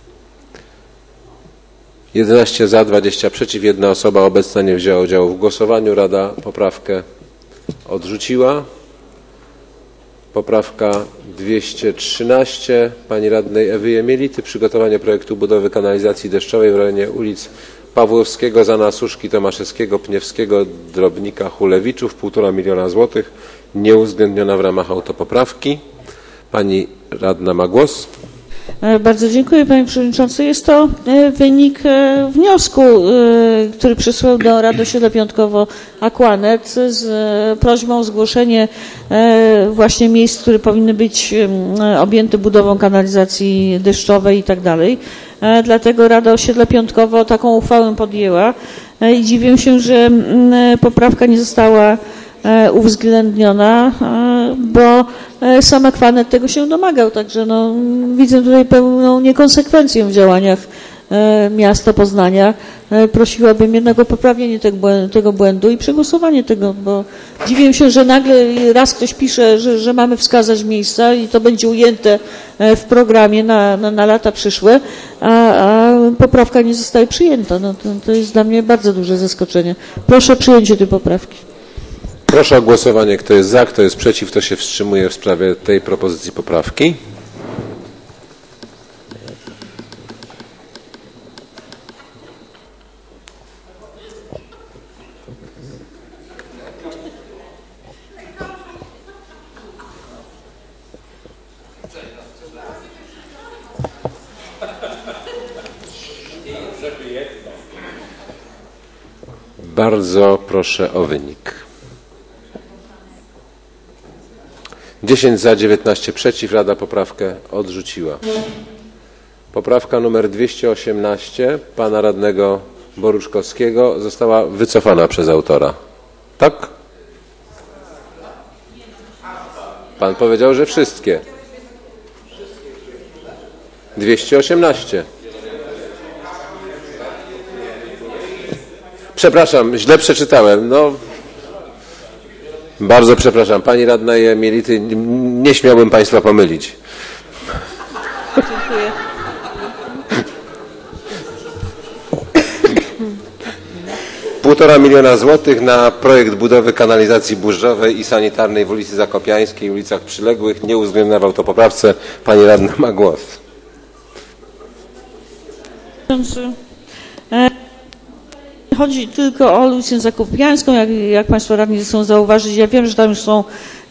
11 za, 20 przeciw, 1 osoba obecna nie wzięła udziału w głosowaniu. Rada poprawkę odrzuciła. Poprawka 213 pani radnej Ewy Emility. Przygotowanie projektu budowy kanalizacji deszczowej w rejonie ulic Pawłowskiego, Zanasuszki, Tomaszewskiego, Pniewskiego, Drobnika, Hulewiczów. 1,5 miliona złotych. Nie uwzględniona w ramach autopoprawki. Pani radna ma głos. Bardzo dziękuję panie przewodniczący. Jest to wynik wniosku, który przysłał do Rady Osiedla Piątkowo Aquanet z prośbą o zgłoszenie właśnie miejsc, które powinny być objęte budową kanalizacji deszczowej i tak dalej. Dlatego Rada Osiedla Piątkowo taką uchwałę podjęła i dziwię się, że poprawka nie została uwzględniona, bo sam Aquanet tego się domagał, także no, widzę tutaj pełną niekonsekwencję w działaniach miasta Poznania. Prosiłabym jednak o poprawienie tego błędu i przegłosowanie tego, bo dziwię się, że nagle raz ktoś pisze, że mamy wskazać miejsca i to będzie ujęte w programie na lata przyszłe, a poprawka nie zostaje przyjęta. No, to jest dla mnie bardzo duże zaskoczenie. Proszę o przyjęcie tej poprawki. Proszę o głosowanie, kto jest za, kto jest przeciw, kto się wstrzymuje w sprawie tej propozycji poprawki. Bardzo proszę o wynik. 10 za, 19 przeciw. Rada poprawkę odrzuciła. Poprawka numer 218 pana radnego Boruczkowskiego została wycofana przez autora. Tak? Pan powiedział, że wszystkie. 218. Przepraszam, źle przeczytałem. No, bardzo przepraszam. Pani radna Jemielity, nie śmiałbym Państwa pomylić. Dziękuję. $1,5 miliona złotych na projekt budowy kanalizacji burzowej i sanitarnej w ulicy Zakopiańskiej i ulicach przyległych, nie uwzględniona w autopoprawce. Pani radna ma głos. Chodzi tylko o ulicę Zakopiańską, jak Państwo radni chcą zauważyć. Ja wiem, że tam już są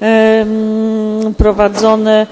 prowadzone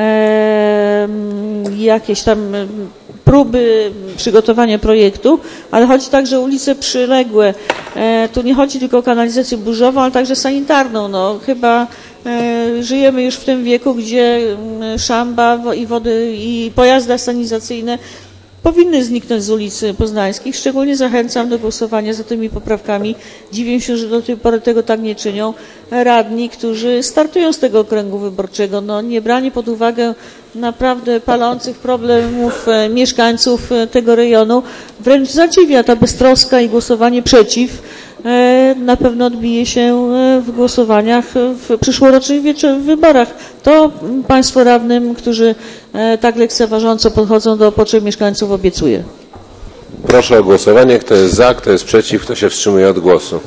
jakieś tam próby przygotowania projektu, ale chodzi także o ulice przyległe. Tu nie chodzi tylko o kanalizację burzową, ale także sanitarną. No, chyba żyjemy już w tym wieku, gdzie szamba i wody i pojazdy asanizacyjne powinny zniknąć z ulicy Poznańskich. Szczególnie zachęcam do głosowania za tymi poprawkami. Dziwię się, że do tej pory tego tak nie czynią radni, którzy startują z tego okręgu wyborczego. No, nie branie pod uwagę naprawdę palących problemów mieszkańców tego rejonu wręcz zadziwia. Ta beztroska i głosowanie przeciw na pewno odbije się w głosowaniach w przyszłorocznych wyborach. To Państwu radnym, którzy tak lekceważąco podchodzą do potrzeb mieszkańców, obiecuję. Proszę o głosowanie. Kto jest za, kto jest przeciw, kto się wstrzymuje od głosu.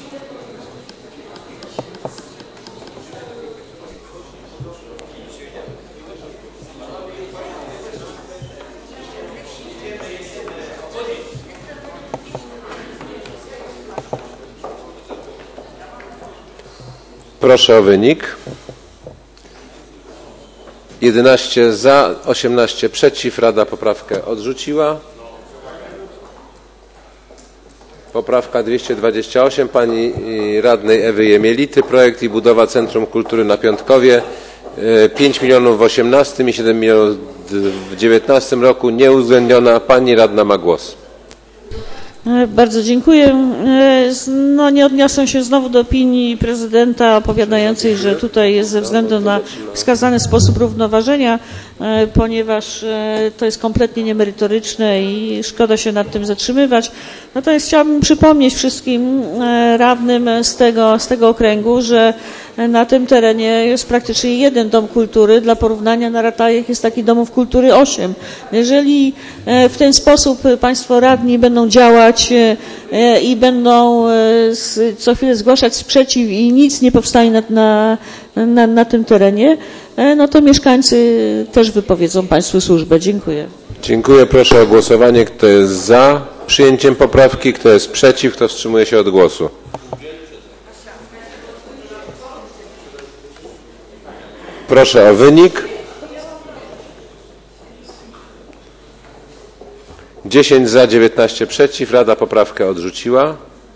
Proszę o wynik. 11 za, 18 przeciw. Rada poprawkę odrzuciła. Poprawka 228 pani radnej Ewy Jemielity. Projekt i budowa Centrum Kultury na Piątkowie. 5 milionów w 18 i 7 milionów w 19 roku. Nieuwzględniona. Pani radna ma głos. Bardzo dziękuję. No, nie odniosę się znowu do opinii prezydenta opowiadającej, że tutaj jest ze względu na wskazany sposób równoważenia, ponieważ to jest kompletnie niemerytoryczne i szkoda się nad tym zatrzymywać. Natomiast chciałabym przypomnieć wszystkim radnym z tego okręgu, że na tym terenie jest praktycznie jeden dom kultury. Dla porównania na Ratajach jest takich domów kultury 8. Jeżeli w ten sposób Państwo radni będą działać i będą co chwilę zgłaszać sprzeciw i nic nie powstanie na tym terenie, no to mieszkańcy też wypowiedzą Państwu służbę. Dziękuję. Dziękuję. Proszę o głosowanie. Kto jest za przyjęciem poprawki, kto jest przeciw, kto wstrzymuje się od głosu. Proszę o wynik. 10 za, 19 przeciw. Rada poprawkę odrzuciła.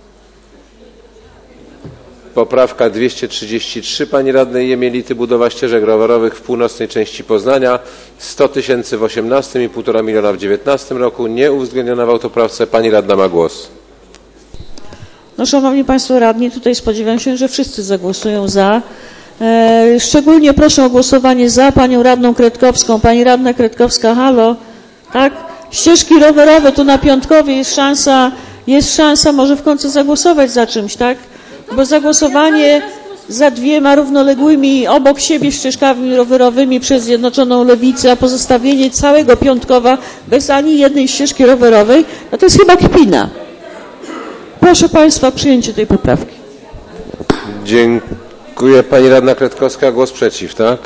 Poprawka 233 pani radnej Jemielity. Budowa ścieżek rowerowych w północnej części Poznania. 100 tysięcy w 18 i 1,5 miliona w 19 roku. Nie uwzględniona w autoprawce. Pani radna ma głos. No, szanowni Państwo radni, tutaj spodziewam się, że wszyscy zagłosują za. Szczególnie proszę o głosowanie za panią radną Kretkowską. Pani radna Kretkowska, halo, tak? Ścieżki rowerowe tu na Piątkowie jest szansa może w końcu zagłosować za czymś, tak? Bo zagłosowanie za dwiema równoległymi obok siebie ścieżkami rowerowymi przez Zjednoczoną Lewicę, a pozostawienie całego Piątkowa bez ani jednej ścieżki rowerowej, no to jest chyba kpina. Proszę Państwa o przyjęcie tej poprawki. Dziękuję. Pani radna Kretkowska. Głos przeciw, tak?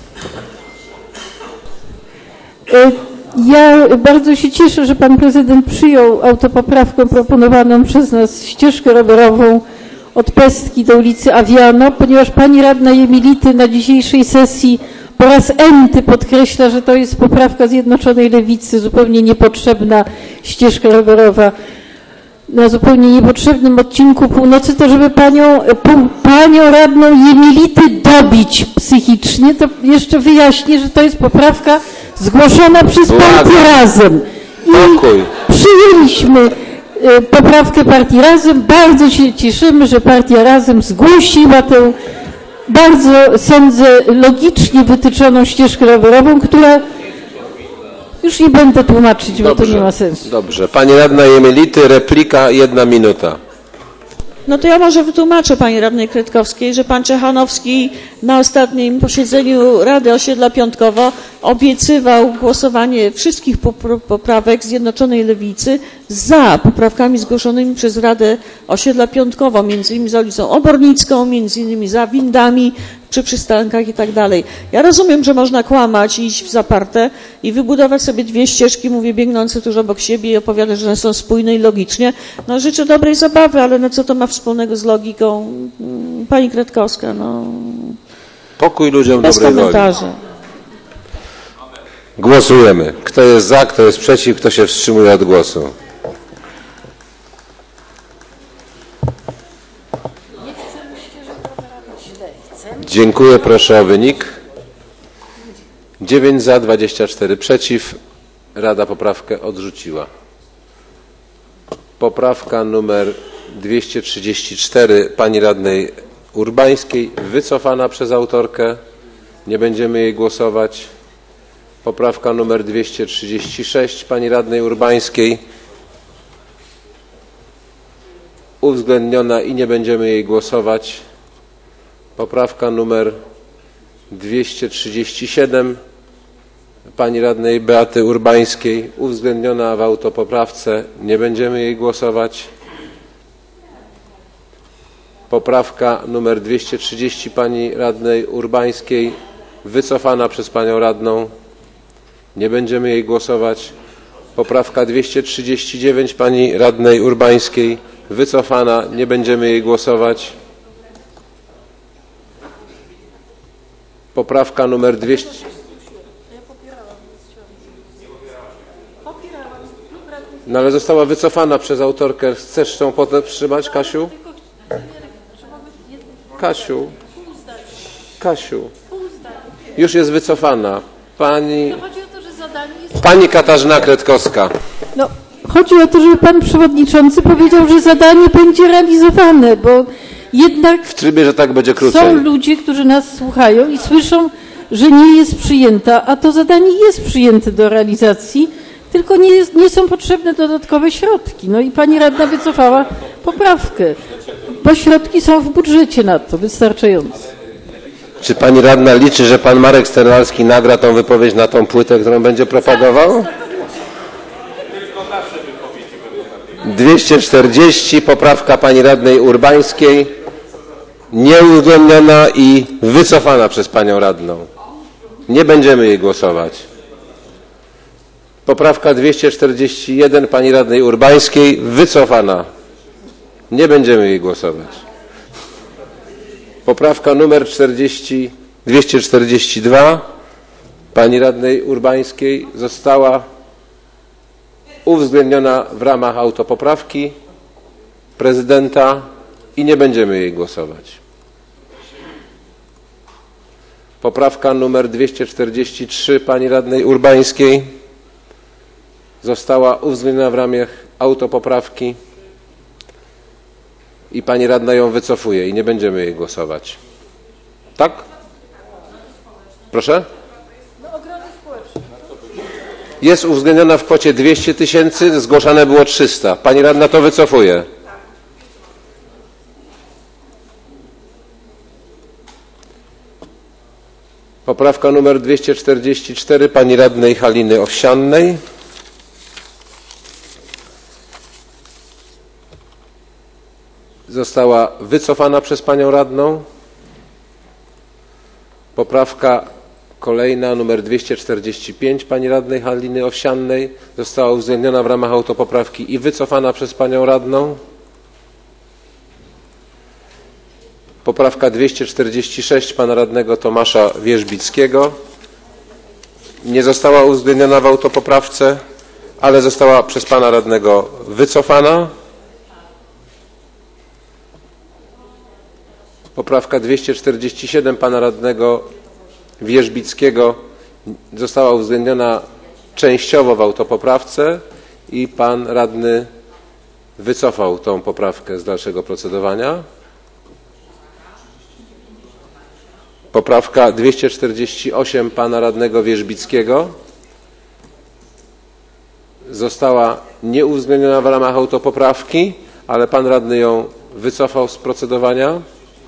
Ja bardzo się cieszę, że pan prezydent przyjął autopoprawkę proponowaną przez nas, ścieżkę rowerową od Pestki do ulicy Awiano, ponieważ pani radna Jemielity na dzisiejszej sesji po raz enty podkreśla, że to jest poprawka Zjednoczonej Lewicy, zupełnie niepotrzebna ścieżka rowerowa na zupełnie niepotrzebnym odcinku północy, to żeby panią radną Jemielity dobić psychicznie, to jeszcze wyjaśnię, że to jest poprawka zgłoszona przez partię Razem. I przyjęliśmy poprawkę Partii Razem. Bardzo się cieszymy, że Partia Razem zgłosiła tę bardzo, sądzę, logicznie wytyczoną ścieżkę rowerową, która... Już nie będę tłumaczyć, bo to nie ma sensu. Dobrze. Pani radna Jemility, replika, 1 minuta. No to ja może wytłumaczę pani radnej Kretkowskiej, że pan Czechanowski na ostatnim posiedzeniu Rady Osiedla Piątkowo obiecywał głosowanie wszystkich poprawek Zjednoczonej Lewicy za poprawkami zgłoszonymi przez Radę Osiedla Piątkowo, między innymi za ulicą Obornicką, między innymi za windami przy przystankach i tak dalej. Ja rozumiem, że można kłamać i iść w zaparte i wybudować sobie 2 ścieżki, mówię, biegnące tuż obok siebie i opowiadać, że one są spójne i logicznie. No życzę dobrej zabawy, ale no co to ma wspólnego z logiką? Pani Kretkowska, no... Pokój ludziom Bez dobrej woli. komentarzy. Głosujemy. Kto jest za, kto jest przeciw, kto się wstrzymuje od głosu. Dziękuję, proszę o wynik. 9 za, 24 przeciw. Rada poprawkę odrzuciła. Poprawka numer 234 pani radnej Urbańskiej, wycofana przez autorkę. Nie będziemy jej głosować. Poprawka numer 236 pani radnej Urbańskiej, uwzględniona i nie będziemy jej głosować. Poprawka numer 237 pani radnej Beaty Urbańskiej, uwzględniona w autopoprawce, nie będziemy jej głosować. Poprawka numer 230 pani radnej Urbańskiej, wycofana przez panią radną, nie będziemy jej głosować. Poprawka 239 pani radnej Urbańskiej, wycofana, nie będziemy jej głosować. Poprawka numer 200. No ale została wycofana przez autorkę. Chcesz tą potem wstrzymać, Kasiu? Kasiu. Już jest wycofana. Pani Katarzyna Kretkowska. No, chodzi o to, żeby pan przewodniczący powiedział, że zadanie będzie realizowane, bo jednak W trybie, że tak będzie krócej. są ludzie, którzy nas słuchają i słyszą, że nie jest przyjęta, a to zadanie jest przyjęte do realizacji, tylko nie są potrzebne dodatkowe środki. No i pani radna wycofała poprawkę, bo środki są w budżecie na to wystarczające. Czy pani radna liczy, że pan Marek Sterlalski nagra tą wypowiedź na tą płytę, którą będzie propagował? 240, poprawka pani radnej Urbańskiej, nieuwzględniona i wycofana przez panią radną. Nie będziemy jej głosować. Poprawka 241 pani radnej Urbańskiej, wycofana. Nie będziemy jej głosować. Poprawka numer 242 pani radnej Urbańskiej została uwzględniona w ramach autopoprawki prezydenta i nie będziemy jej głosować. Poprawka numer 243 pani radnej Urbańskiej została uwzględniona w ramach autopoprawki i pani radna ją wycofuje i nie będziemy jej głosować. Tak? Proszę? Jest uwzględniona w kwocie 200 000, zgłoszone było 300. Pani radna to wycofuje. Poprawka numer 244 pani radnej Haliny Owsiannej. Została wycofana przez panią radną. Poprawka kolejna, numer 245 pani radnej Haliny Owsiannej, została uwzględniona w ramach autopoprawki i wycofana przez panią radną. Poprawka 246 pana radnego Tomasza Wierzbickiego nie została uwzględniona w autopoprawce, ale została przez pana radnego wycofana. Poprawka 247 pana radnego Wierzbickiego została uwzględniona częściowo w autopoprawce i pan radny wycofał tą poprawkę z dalszego procedowania. Poprawka 248 pana radnego Wierzbickiego została nieuwzględniona w ramach autopoprawki, ale pan radny ją wycofał z procedowania.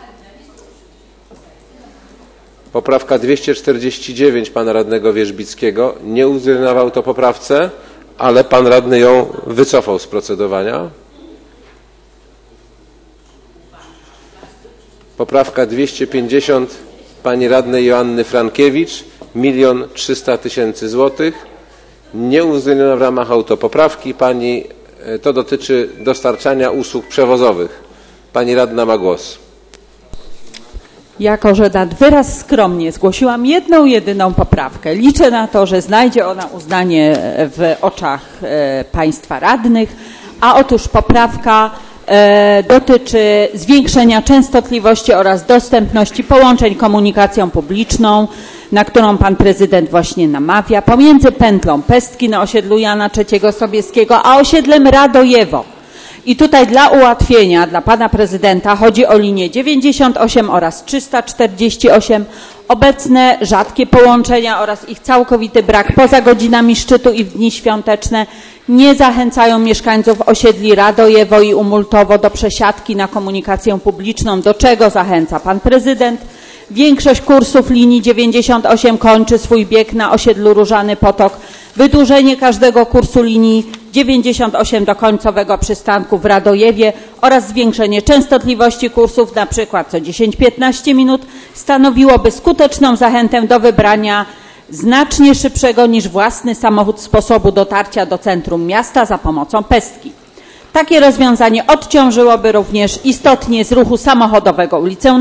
Poprawka 249 pana radnego Wierzbickiego nie uwzględniona w autopoprawce, ale pan radny ją wycofał z procedowania. Poprawka 250 pani radnej Joanny Frankiewicz, 1 300 000 złotych, nie uwzględniona w ramach autopoprawki. To dotyczy dostarczania usług przewozowych. Pani radna ma głos. Jako że nad wyraz skromnie zgłosiłam jedną, jedyną poprawkę, liczę na to, że znajdzie ona uznanie w oczach państwa radnych, a otóż poprawka dotyczy zwiększenia częstotliwości oraz dostępności połączeń komunikacją publiczną, na którą pan prezydent właśnie namawia, pomiędzy pętlą Pestki na osiedlu Jana III Sobieskiego, a osiedlem Radojewo. I tutaj dla ułatwienia dla pana prezydenta chodzi o linię 98 oraz 348. Obecne rzadkie połączenia oraz ich całkowity brak poza godzinami szczytu i w dni świąteczne nie zachęcają mieszkańców osiedli Radojewo i Umultowo do przesiadki na komunikację publiczną, do czego zachęca pan prezydent. Większość kursów linii 98 kończy swój bieg na osiedlu Różany Potok. Wydłużenie każdego kursu linii 98 do końcowego przystanku w Radojewie oraz zwiększenie częstotliwości kursów na przykład co 10-15 minut stanowiłoby skuteczną zachętę do wybrania znacznie szybszego niż własny samochód sposobu dotarcia do centrum miasta za pomocą Pestki. Takie rozwiązanie odciążyłoby również istotnie z ruchu samochodowego ulicę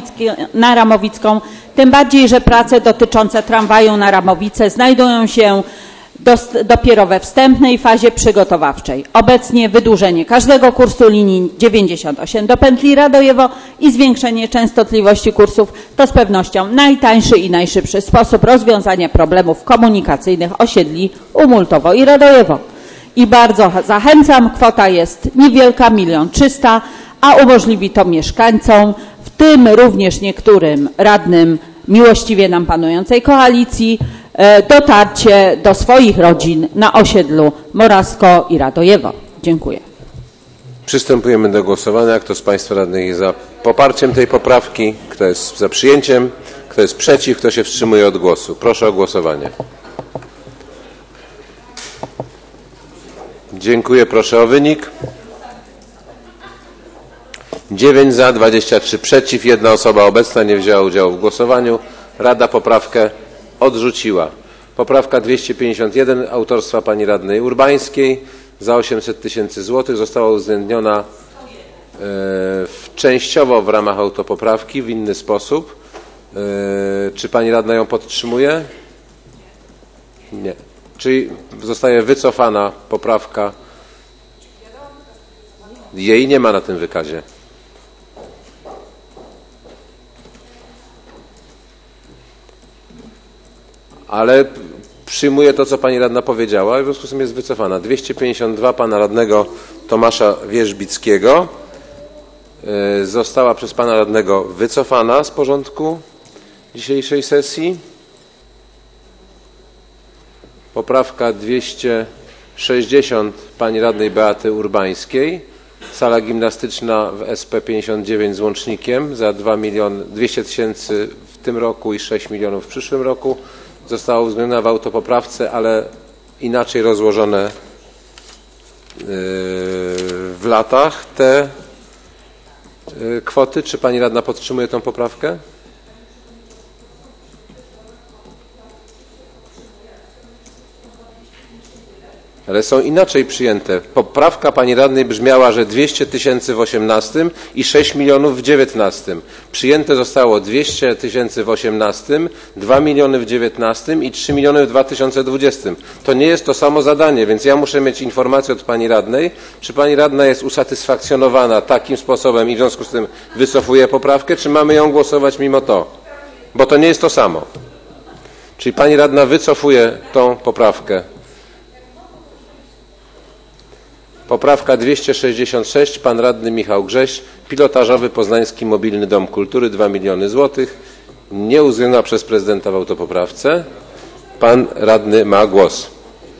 na Ramowicką, tym bardziej, że prace dotyczące tramwaju na Ramowice znajdują się dopiero we wstępnej fazie przygotowawczej. Obecnie wydłużenie każdego kursu linii 98 do pętli Radojewo i zwiększenie częstotliwości kursów to z pewnością najtańszy i najszybszy sposób rozwiązania problemów komunikacyjnych osiedli Umultowo i Radojewo. I bardzo zachęcam, kwota jest niewielka, 1 300 000, a umożliwi to mieszkańcom, w tym również niektórym radnym miłościwie nam panującej koalicji, dotarcie do swoich rodzin na osiedlu Morawsko i Radojewo. Dziękuję. Przystępujemy do głosowania. Kto z państwa radnych jest za poparciem tej poprawki? Kto jest za przyjęciem? Kto jest przeciw? Kto się wstrzymuje od głosu? Proszę o głosowanie. Dziękuję. Proszę o wynik. 9 za, 23 przeciw. 1 osoba obecna nie wzięła udziału w głosowaniu. Rada poprawkę odrzuciła. Poprawka 251 autorstwa pani radnej Urbańskiej za 800 000 złotych została uwzględniona częściowo w ramach autopoprawki w inny sposób. Czy pani radna ją podtrzymuje? Nie. Czyli zostaje wycofana poprawka. Jej nie ma na tym wykazie. Ale przyjmuję to, co pani radna powiedziała i w związku z tym jest wycofana. 252 pana radnego Tomasza Wierzbickiego została przez pana radnego wycofana z porządku dzisiejszej sesji. Poprawka 260 pani radnej Beaty Urbańskiej. Sala gimnastyczna w SP 59 z łącznikiem za 200 000 w tym roku i 6 milionów w przyszłym roku. Została uwzględniona w autopoprawce, ale inaczej rozłożone w latach te kwoty. Czy pani radna podtrzymuje tę poprawkę? Ale są inaczej przyjęte. Poprawka pani radnej brzmiała, że 200 000 w 18 i 6 milionów w 19. Przyjęte zostało 200 000 w 18, 2 miliony w 19 i 3 miliony w 2020. To nie jest to samo zadanie, więc ja muszę mieć informację od pani radnej, czy pani radna jest usatysfakcjonowana takim sposobem i w związku z tym wycofuje poprawkę, czy mamy ją głosować mimo to? Bo to nie jest to samo. Czyli pani radna wycofuje tą poprawkę. Poprawka 266, pan radny Michał Grześ, pilotażowy Poznański Mobilny Dom Kultury, 2 miliony złotych, nie uwzględniona przez prezydenta w autopoprawce. Pan radny ma głos.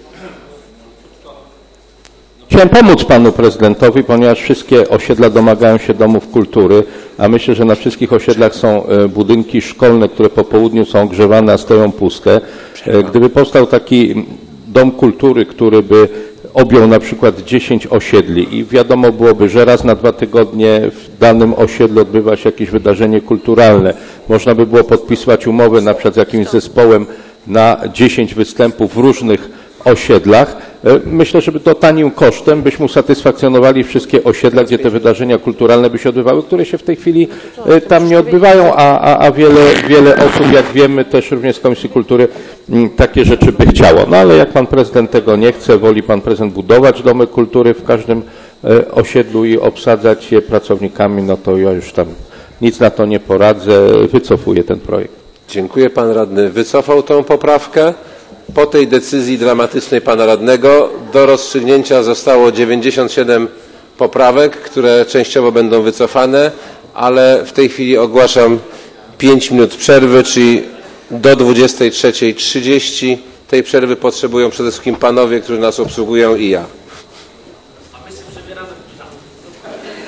Chciałem pomóc panu prezydentowi, ponieważ wszystkie osiedla domagają się domów kultury, a myślę, że na wszystkich osiedlach są budynki szkolne, które po południu są ogrzewane, a stoją puste. Gdyby powstał taki dom kultury, który by objął na przykład 10 osiedli i wiadomo byłoby, że raz na 2 tygodnie w danym osiedlu odbywa się jakieś wydarzenie kulturalne. Można by było podpisywać umowę na przykład z jakimś zespołem na 10 występów w różnych osiedlach. Myślę, żeby to tanim kosztem byśmy usatysfakcjonowali wszystkie osiedla, gdzie te wydarzenia kulturalne by się odbywały, które się w tej chwili tam nie odbywają, a wiele osób, jak wiemy, też również z Komisji Kultury takie rzeczy by chciało. No ale jak pan prezydent tego nie chce, woli pan prezydent budować domy kultury w każdym osiedlu i obsadzać je pracownikami, no to ja już tam nic na to nie poradzę, wycofuję ten projekt. Dziękuję. Pan radny wycofał tę poprawkę. Po tej decyzji dramatycznej pana radnego do rozstrzygnięcia zostało 97 poprawek, które częściowo będą wycofane, ale w tej chwili ogłaszam 5 minut przerwy, czyli do 23:30. Tej przerwy potrzebują przede wszystkim panowie, którzy nas obsługują, i ja.